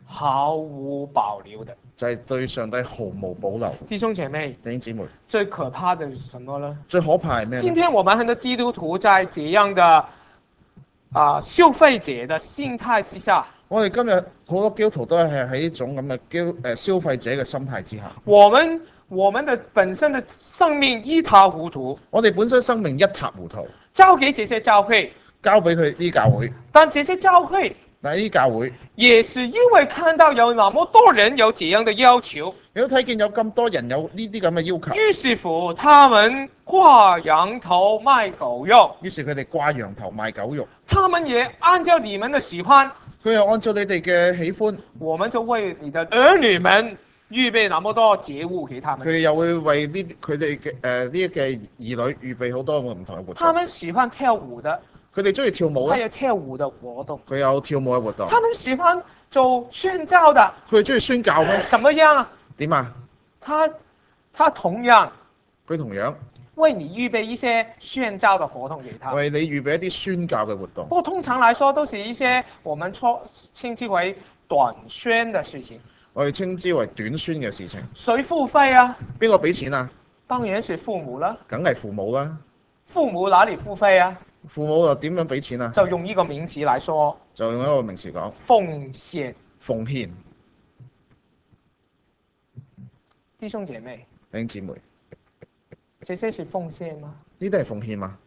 毫無保留的。 就係對上帝毫無保留。 弟兄姐妹， 弟兄姊妹， 最可怕的是什麼呢？ 最可怕係咩呢？ 今天我們很多基督徒在這樣的啊、呃、消費者的心態之下， 我哋今日好多基督徒都係喺呢種咁嘅基誒消費者嘅心態之下。 我們我們的本身的生命一塌糊塗， 我哋本身生命一塌糊塗， 交給這些教會， 交俾佢啲教會。 但這些教會， 但係啲教會也是因為看到有那麼多人有這樣的要求， 你都睇見有咁多人有呢啲咁嘅要求， 於是乎他們掛羊頭賣狗肉， 於是佢哋掛羊頭賣狗肉， 他們也按照你們的喜歡， 佢又按照你哋嘅喜歡， 我們就為你的兒女們預備那麼多節物給他們， 佢又會為呢佢哋嘅誒呢嘅兒女預備好多唔同嘅活動。 他們喜歡跳舞的， 佢哋中意跳舞還咧， 有跳舞的活動， 佢有跳舞嘅活動。 他們喜歡做宣教的， 佢哋中意宣教咩？ 怎麼樣啊？ 點啊？ 他他同樣佢同樣為你預備一些宣教的活動給他。 為你預備一啲宣教嘅活動。 不過通常來說，都是一些我們稱稱之為短宣的事情。 我哋稱之為短宣嘅事情。 誰付費啊？ 邊個俾錢啊？ 當然是父母啦。 梗係父母啦。 父母哪裡付費啊？ 父母又點樣俾錢啊？ 就用一個名詞來說， 就用一個名詞講。 奉獻。 奉獻。 弟兄姐妹。 弟兄姊妹。 這些是奉獻嗎？ 呢啲係奉獻嗎？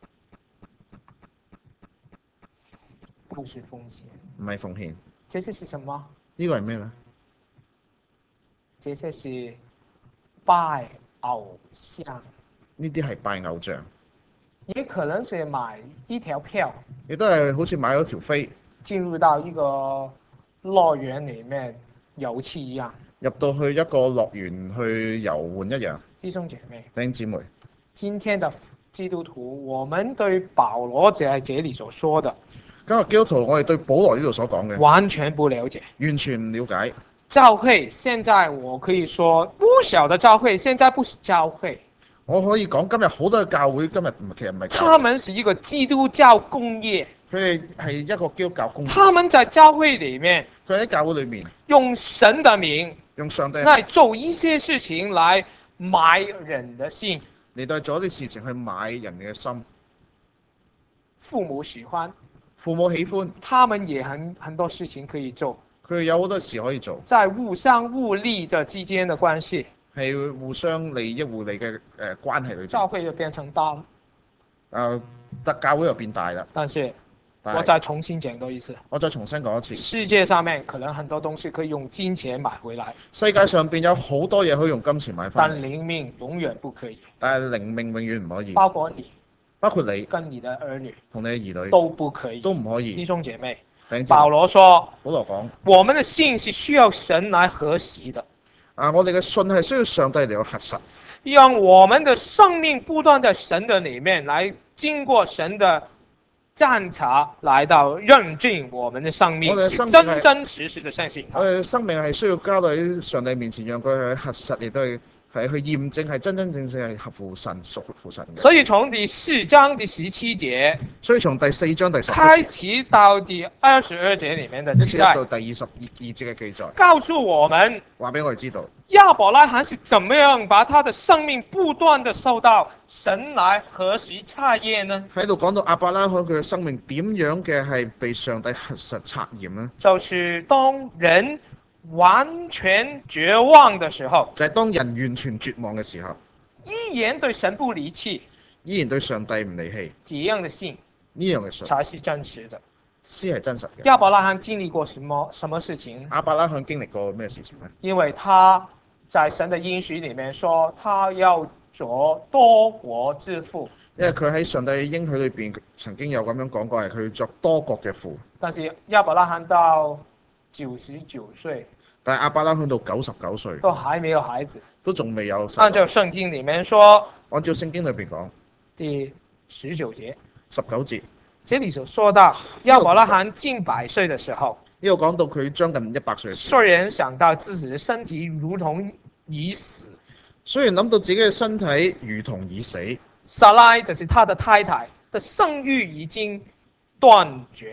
不是奉獻。 唔係奉獻。 這些是什麼？ 呢個係咩呢？ 這些是拜偶像。 呢啲係拜偶像。 也可能是買一條票。 亦都係好似買咗條飛。 進入到一個樂園裡面遊憩一樣。入到去一個樂園去遊玩一樣。 弟兄姐妹。 弟兄姊妹。 今天的基督徒，我們對保羅在這裡所說的。 今日基督徒，我哋對保羅呢度所講嘅。 完全不了解。 完全唔了解。 教會現在我可以說，不小的教會現在不是教會。 我可以講今日好多嘅教會今日唔其實唔係教會。 他們是一個基督教工業。 佢哋係一個基督教工業。 他們在教會裡面。 佢喺教會裡面。 用神的名。 用上帝。 來做一些事情來買人的心。 嚟到做一啲事情去買人嘅心。 父母喜歡。 父母喜歡。他們也很很多事情可以做。 佢哋有好多事可以做。 在互相互利的之間的關係。 係互相利益互利嘅誒、呃、關係裏邊。教會就變成大了。 誒，特教會又變大啦。 但是，我再重新講多一次。 我再重新講一次。 世界上面可能很多東西可以用金錢買回來。 世界上邊有好多嘢可以用金錢買翻。 但靈命永遠不可以。 但係靈命永遠唔可以。 包括你。 包括你。 跟你的兒女。 同你嘅兒女。 都不可以。 都唔可以。 弟兄姐妹。 保羅說。 保羅講。 我們的信是需要神來核實的。 啊！我哋嘅信係需要上帝嚟到核實， 讓我們的生命不斷在神的裡面，來經過神的檢查，來到認證我們的生命是真真實實的相信他。 我哋生命係需要交到喺上帝面前，讓佢去核實，亦都係係去驗證係真真正正係合乎神屬乎神嘅。 所以從第四章第十七節， 所以從第四章第十七節開始到第二十二節裡面的記載， 到第二十二二節嘅記載， 告訴我們話俾我哋知道， 亞伯拉罕是怎麼樣把他的生命不斷地受到神來核實查驗呢？ 喺度講到亞伯拉罕佢嘅生命點樣嘅係被上帝核實查驗呢？ 就是當人完全絕望的時候， 就係、是、當人完全絕望嘅時候， 依然對神不離棄， 依然對上帝唔離棄， 這樣的信， 呢樣嘅信才是真實的， 先係真實嘅。 亞伯拉罕經歷過什麼什麼事情？ 亞伯拉罕經歷過咩事情呢？ 因為他在神的應許裡面說，他要做多國之父。 因為佢喺上帝嘅應許裏邊曾經有咁樣講過，係佢作多國嘅父。 但是亞伯拉罕到九十九歲， 但係亞伯拉罕到九十九歲都還沒有孩子， 都仲未有。 按照聖經裡面說， 按照聖經裏邊講， 第十九節， 十九節， 這裡就說到亞伯拉罕近百歲的時候， 呢度講到佢將近一百歲。 雖然想到自己的身體如同已死， 雖然諗到自己嘅身體如同已死， 撒拉就是他的太太的生育已經斷絕。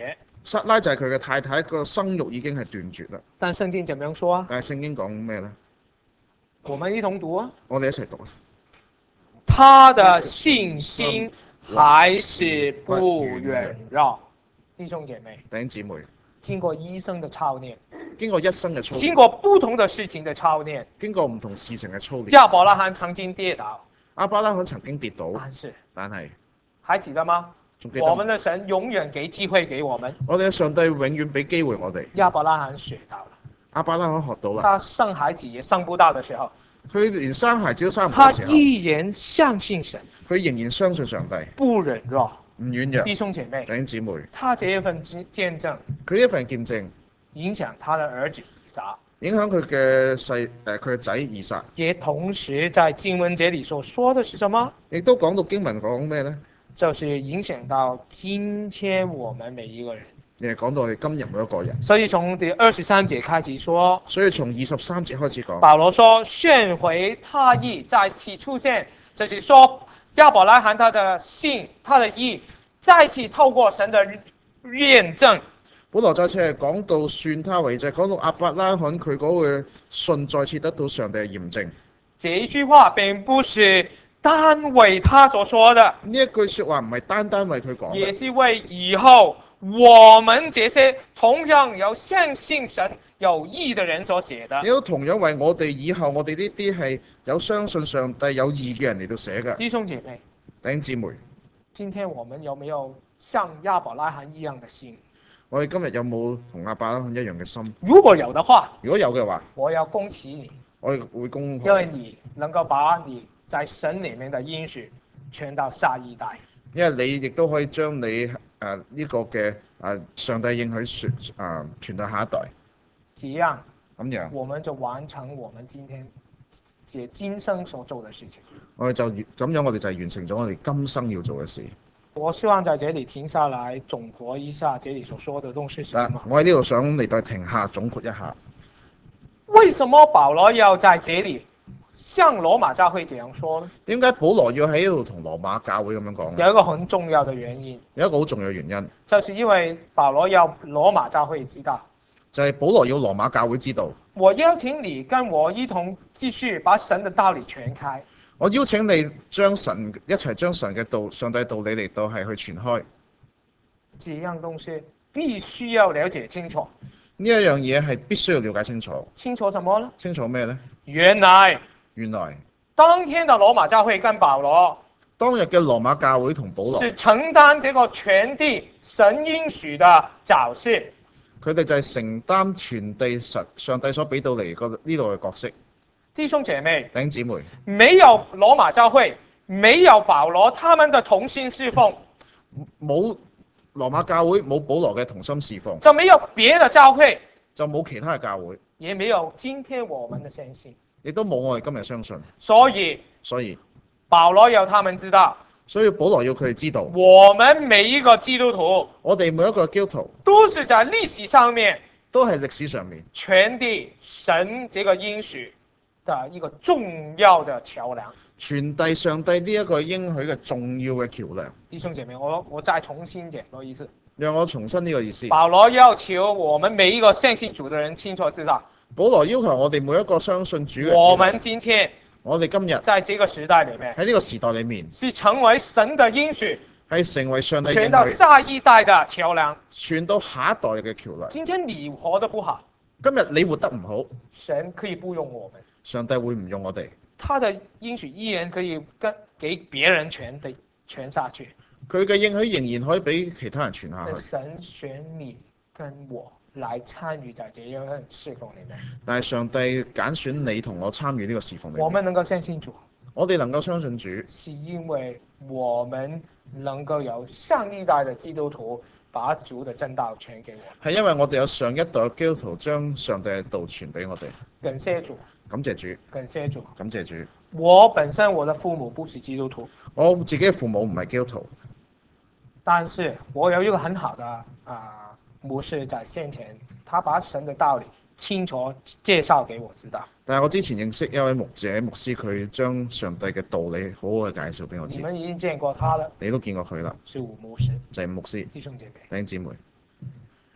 撒拉就係佢嘅太太，個生育已經係斷絕啦。 但聖經怎麼樣說啊？ 但係聖經講咩呢？ 我們一同讀啊。 我哋一齊讀啊。 他的信心還是不軟弱。弟兄姐妹， 弟兄姊妹， 經過醫生的操練， 經過一生嘅操練， 經過不同的事情的操練， 經過唔同事情嘅操練， 亞伯拉罕曾經跌倒， 亞伯拉罕曾經跌倒， 但是但係還記得嗎？ 仲記得？ 我們的神永遠給機會給我們。 我哋嘅上帝永遠俾機會我哋。 亞伯拉罕學到了， 亞伯拉罕學到啦。 他生孩子也生不到的時候， 佢連生孩子都生唔到他嘅時候， 依然相信神， 佢仍然相信上帝， 不軟弱。 唔軟弱。 弟兄姐妹， 弟兄姊妹， 他這一份見證佢呢一份見證影響他的兒子以撒， 影響佢嘅細誒佢嘅仔以撒， 也同時在經文這裡所說的是什麼？ 亦都講到經文講咩呢？ 就是影響到今天我們每一個人。 亦係講到我哋今日每一個人。 所以從第二十三節開始說， 所以從二十三節開始講， 保羅說旋回他意再次出現，就是說亞伯拉罕他的信，他的意再次透過神的驗證。 保羅再次係講到算他為證，講到亞伯拉罕佢嗰個信再次得到上帝嘅驗證。 這一句話並不是單為他所說的， 呢一句説話唔係單單為佢講嘅， 也是為以後我們這些同樣有相信神有義的人所寫的。 亦都同樣為我哋以後我哋呢啲係有相信上帝有義嘅人嚟到寫嘅。 弟兄姐妹， 弟兄姊妹， 今天我們有沒有像亞伯拉罕一樣的心？ 我哋今日有冇同亞伯拉罕一樣嘅心？ 如果有的話， 如果有嘅話， 我要恭喜你， 我哋會恭喜， 因為你能夠把你在神裡面的應許傳到下一代。 因為你亦都可以將你誒呢、呃這個嘅誒、呃、上帝應許説誒傳到下一代。 這樣， 咁樣， 我們就完成我們今天這今生所做的事情。 我哋就咁樣，我哋就係完成咗我哋今生要做嘅事。 我希望在這裡停下來總括一下這裡所說的東西是什麼。 我喺呢度想嚟到停下總括一下， 為什麼保羅要在這裡向羅馬教會這樣說呢？ 點解保羅要喺呢度同羅馬教會咁樣講呢？ 有一個很重要的原因， 有一個好重要嘅原因， 就是因為保羅要羅馬教會知道， 就係保羅要羅馬教會知道， 我邀請你跟我一同繼續把神的道理傳開。 我邀請你將神一齊將神嘅道、上帝道理嚟到係去傳開。 這樣東西必須要了解清楚。 呢一樣嘢係必須要了解清楚。 清楚什麼呢？ 清楚咩呢？ 原來原來當天的羅馬教會跟保羅當日嘅羅馬教會同保羅， 是承擔這個傳遞神應許的角色。 佢哋就係承擔傳遞神上帝所俾到嚟個呢度嘅角色。 弟兄姐妹， 弟兄姊妹， 沒有羅馬教會，沒有保羅，他們的同心侍奉， 冇羅馬教會，冇保羅嘅同心侍奉， 就沒有別的教會， 就冇其他嘅教會， 也沒有今天我們的相信。 亦都冇我哋今日相信。 所以所以保羅要他們知道， 所以保羅要佢哋知道， 我們每一個基督徒我哋每一個基督徒都是在歷史上面都係歷史上面傳遞神這個應許的一個重要的橋樑， 傳遞上帝呢一個應許嘅重要嘅橋樑。 弟兄姐妹，我我再重新講多一次。 讓我重申呢個意思。 保羅要求我們每一個相信主的人清楚知道， 保羅要求我哋每一個相信主嘅人， 我們今天我哋今日在這個時代裡面， 喺呢個時代裡面， 是成為神的應許， 係成為上帝傳到應許， 下一代的橋樑。 傳到下一代嘅橋樑。 今天你活得不好， 今日你活得唔好， 神可以不用我們， 上帝會唔用我哋， 他的應許依然可以跟給別人傳的傳下去。 佢嘅應許仍然可以俾其他人傳下去。 神選你跟我來參與在這一份侍奉裡面， 但係上帝揀選你同我參與呢個侍奉裡面， 我們能夠相信主， 我哋能夠相信主， 是因為我們能夠有上一代的基督徒把主的真道傳給我， 係因為我哋有上一代嘅基督徒將上帝嘅道傳俾我哋。 感謝主， 感謝主， 感謝主， 感謝主。 我本身我的父母不是基督徒， 我自己嘅父母唔係基督徒， 但是我有一個很好的啊、呃、牧師在先前，他把神的道理清楚介紹給我知道。 但係我之前認識一位牧者牧師，佢將上帝嘅道理好好嘅介紹俾我知。 你們已經見過他了， 你都見過佢啦， 是吳牧師， 就係牧師。 弟兄姐妹， 弟兄姊妹，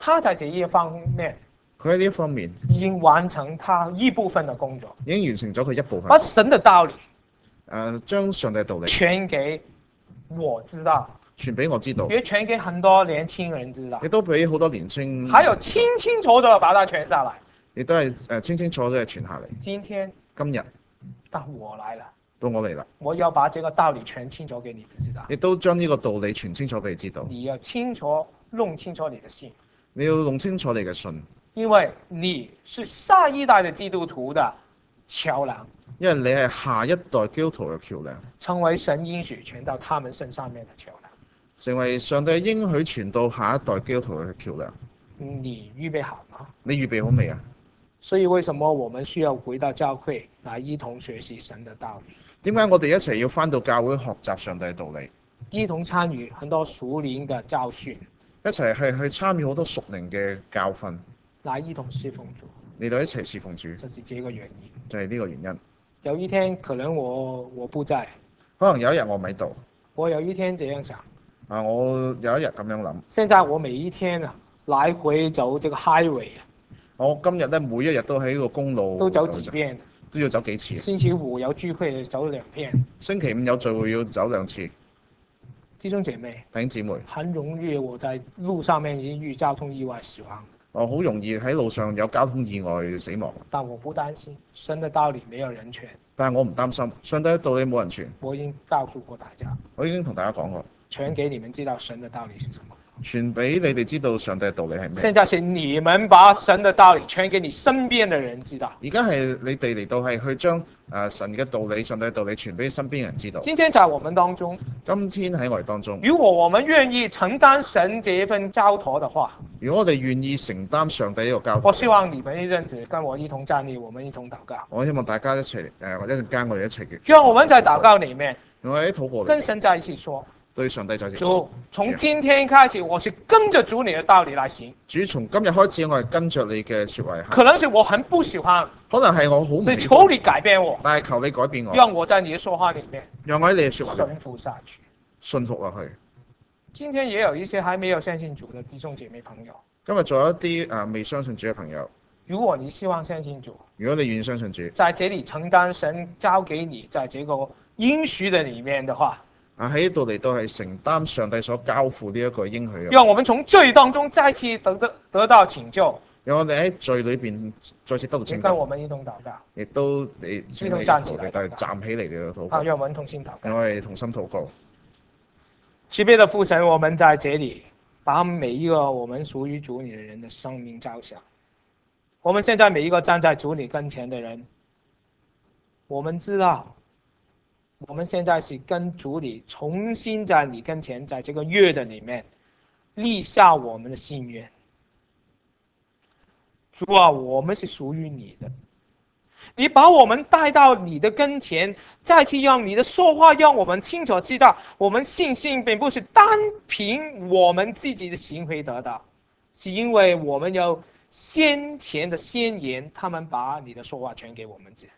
他在這一方面， 佢喺呢一方面已經完成他一部分嘅工作， 已經完成咗佢一部分。 把神的道理， 誒，將上帝嘅道理傳給我知道， 傳俾我知道， 也傳給很多年輕人知道， 亦都俾好多年青， 還有清清楚楚地把它傳下來， 亦都係誒清清楚楚地傳下嚟。 今天今日到我來了， 到我嚟啦， 我要把這個道理傳清楚給你們知道， 亦都將呢個道理傳清楚俾你知道。 你要清楚弄清楚你的心， 你要弄清楚你嘅信， 因為你是下一代的基督徒的橋樑， 因為你係下一代基督徒嘅橋梁， 成為神應許傳到他們身上面的橋樑。 成為上帝應許傳到下一代基督徒嘅橋梁。 你預備好嗎？ 你預備好未啊？ 所以為什麼我們需要回到教會來一同學習神的道理？ 點解我哋一齊要返到教會學習上帝嘅道理？ 一同參與很多屬靈嘅教訓， 一齊係去參與好多屬靈嘅教訓， 來一同侍奉主。 嚟到一齊侍奉主， 就是這個原因。 就係呢個原因。 有一天可能我我不在， 可能有一日我唔喺度， 我有一天這樣想。 啊，我有一日咁樣諗。 現在我每一天啊，來回走這個 highway 啊， 我今日咧每一日都喺個公路都走幾遍， 都要走幾次。 星期五有聚會走兩遍， 星期五有聚會要走兩次。 弟兄姐妹， 弟兄姊妹， 很容易我在路上面已經遇交通意外死亡。 我好容易喺路上有交通意外死亡。 但我不擔心，神的道理沒有人傳。 但係我唔擔心，上帝嘅道理冇人傳。 我已經告訴過大家， 我已經同大家講過， 傳給你們知道神的道理是什麼。 傳俾你哋知道上帝嘅道理係咩。 現在是你們把神的道理傳給你身邊的人知道。 而家係你哋嚟到係去將誒神嘅道理、上帝嘅道理傳俾身邊嘅人知道。 今天在我們當中， 今天喺我哋當中， 如果我們願意承擔神這一份交託的話， 如果我哋願意承擔上帝呢個交託， 我希望你們一陣子跟我一同站立，我們一同禱告。 我希望大家一齊誒，或者一陣間我哋一齊嘅。 讓我們在禱告裡面， 我喺禱告裏跟神在一起說。 對上帝就係主，從今天開始，我是跟着主你的道理來行。 主，從今日開始，我係跟着你嘅説話行。 可能是我很不喜歡， 可能係我好唔喜歡， 所以求你改變我。 但係求你改變我， 讓我在你的說話裡面， 讓我喺你嘅説話順服下去， 順服落去。 今天也有一些還沒有相信主的弟兄姐妹朋友。 今日仲有一啲誒、呃、未相信主嘅朋友。 如果你希望相信主， 如果你願意相信主， 在這裡承擔神交給你在這個應許的裡面的話。 啊喺呢度嚟到係承擔上帝所交付呢一個應許嘅， 讓我們從罪當中再次得得得到拯救。 讓我哋喺罪裏邊再次得到拯救。 跟我們一同禱告， 亦都你請你站起來， 但係站起嚟嘅禱告。 好，讓我們同心禱告。 讓我哋同心禱告。 慈悲的父神，我們在這裡把每一個我們屬於主你的人的生命照想。我們現在每一個站在主你跟前的人，我們知道。我們現在是跟主你重新在你跟前，在這個約的裡面立下我們的心願。主啊，我們是屬於你的，你把我們帶到你的跟前，再去讓你的說話讓我們清楚知道，我們信心並不是單憑我們自己的行為得到，是因為我們有先前的先言，他們把你的說話傳給我們知。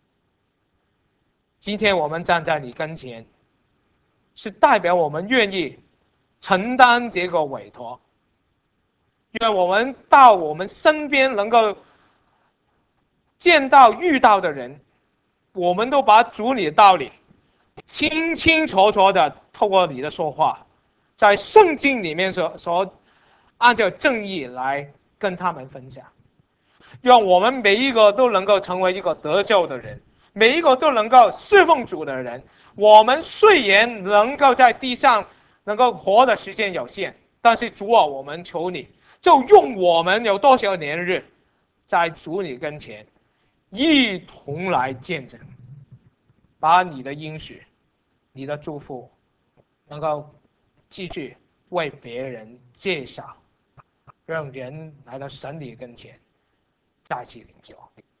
今天我們站在你跟前，是代表我們願意承擔這個委託，願我們到我們身邊能夠見到遇到的人，我們都把主你的道理清清楚楚的透過你的說話，在聖經裡面所所按照正義來跟他們分享，讓我們每一個都能夠成為一個得救的人。每一個都能夠侍奉主的人，我們雖然能夠在地上能夠活的時間有限，但是主啊，我們求你，就用我們有多少年日，在主你跟前，一同來見證，把你的應許、你的祝福，能夠繼續為別人介紹，讓人來到神你跟前，再次領受。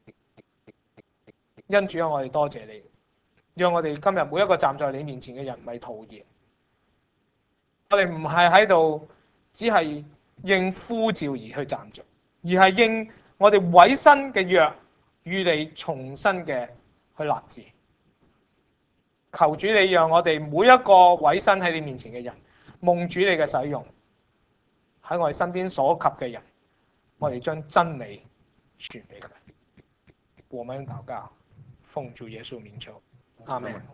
因主啊，我哋多謝你，讓我哋今日每一個站在你面前嘅人唔係徒然，我哋唔係喺度只係應呼召而去站着，而係應我哋委身嘅約與你重新嘅去立志。求主你讓我哋每一個委身喺你面前嘅人，蒙主你嘅使用， 喺我哋身邊所及嘅人，我哋將真理傳俾佢。我們禱告，奉主耶穌名求，阿門。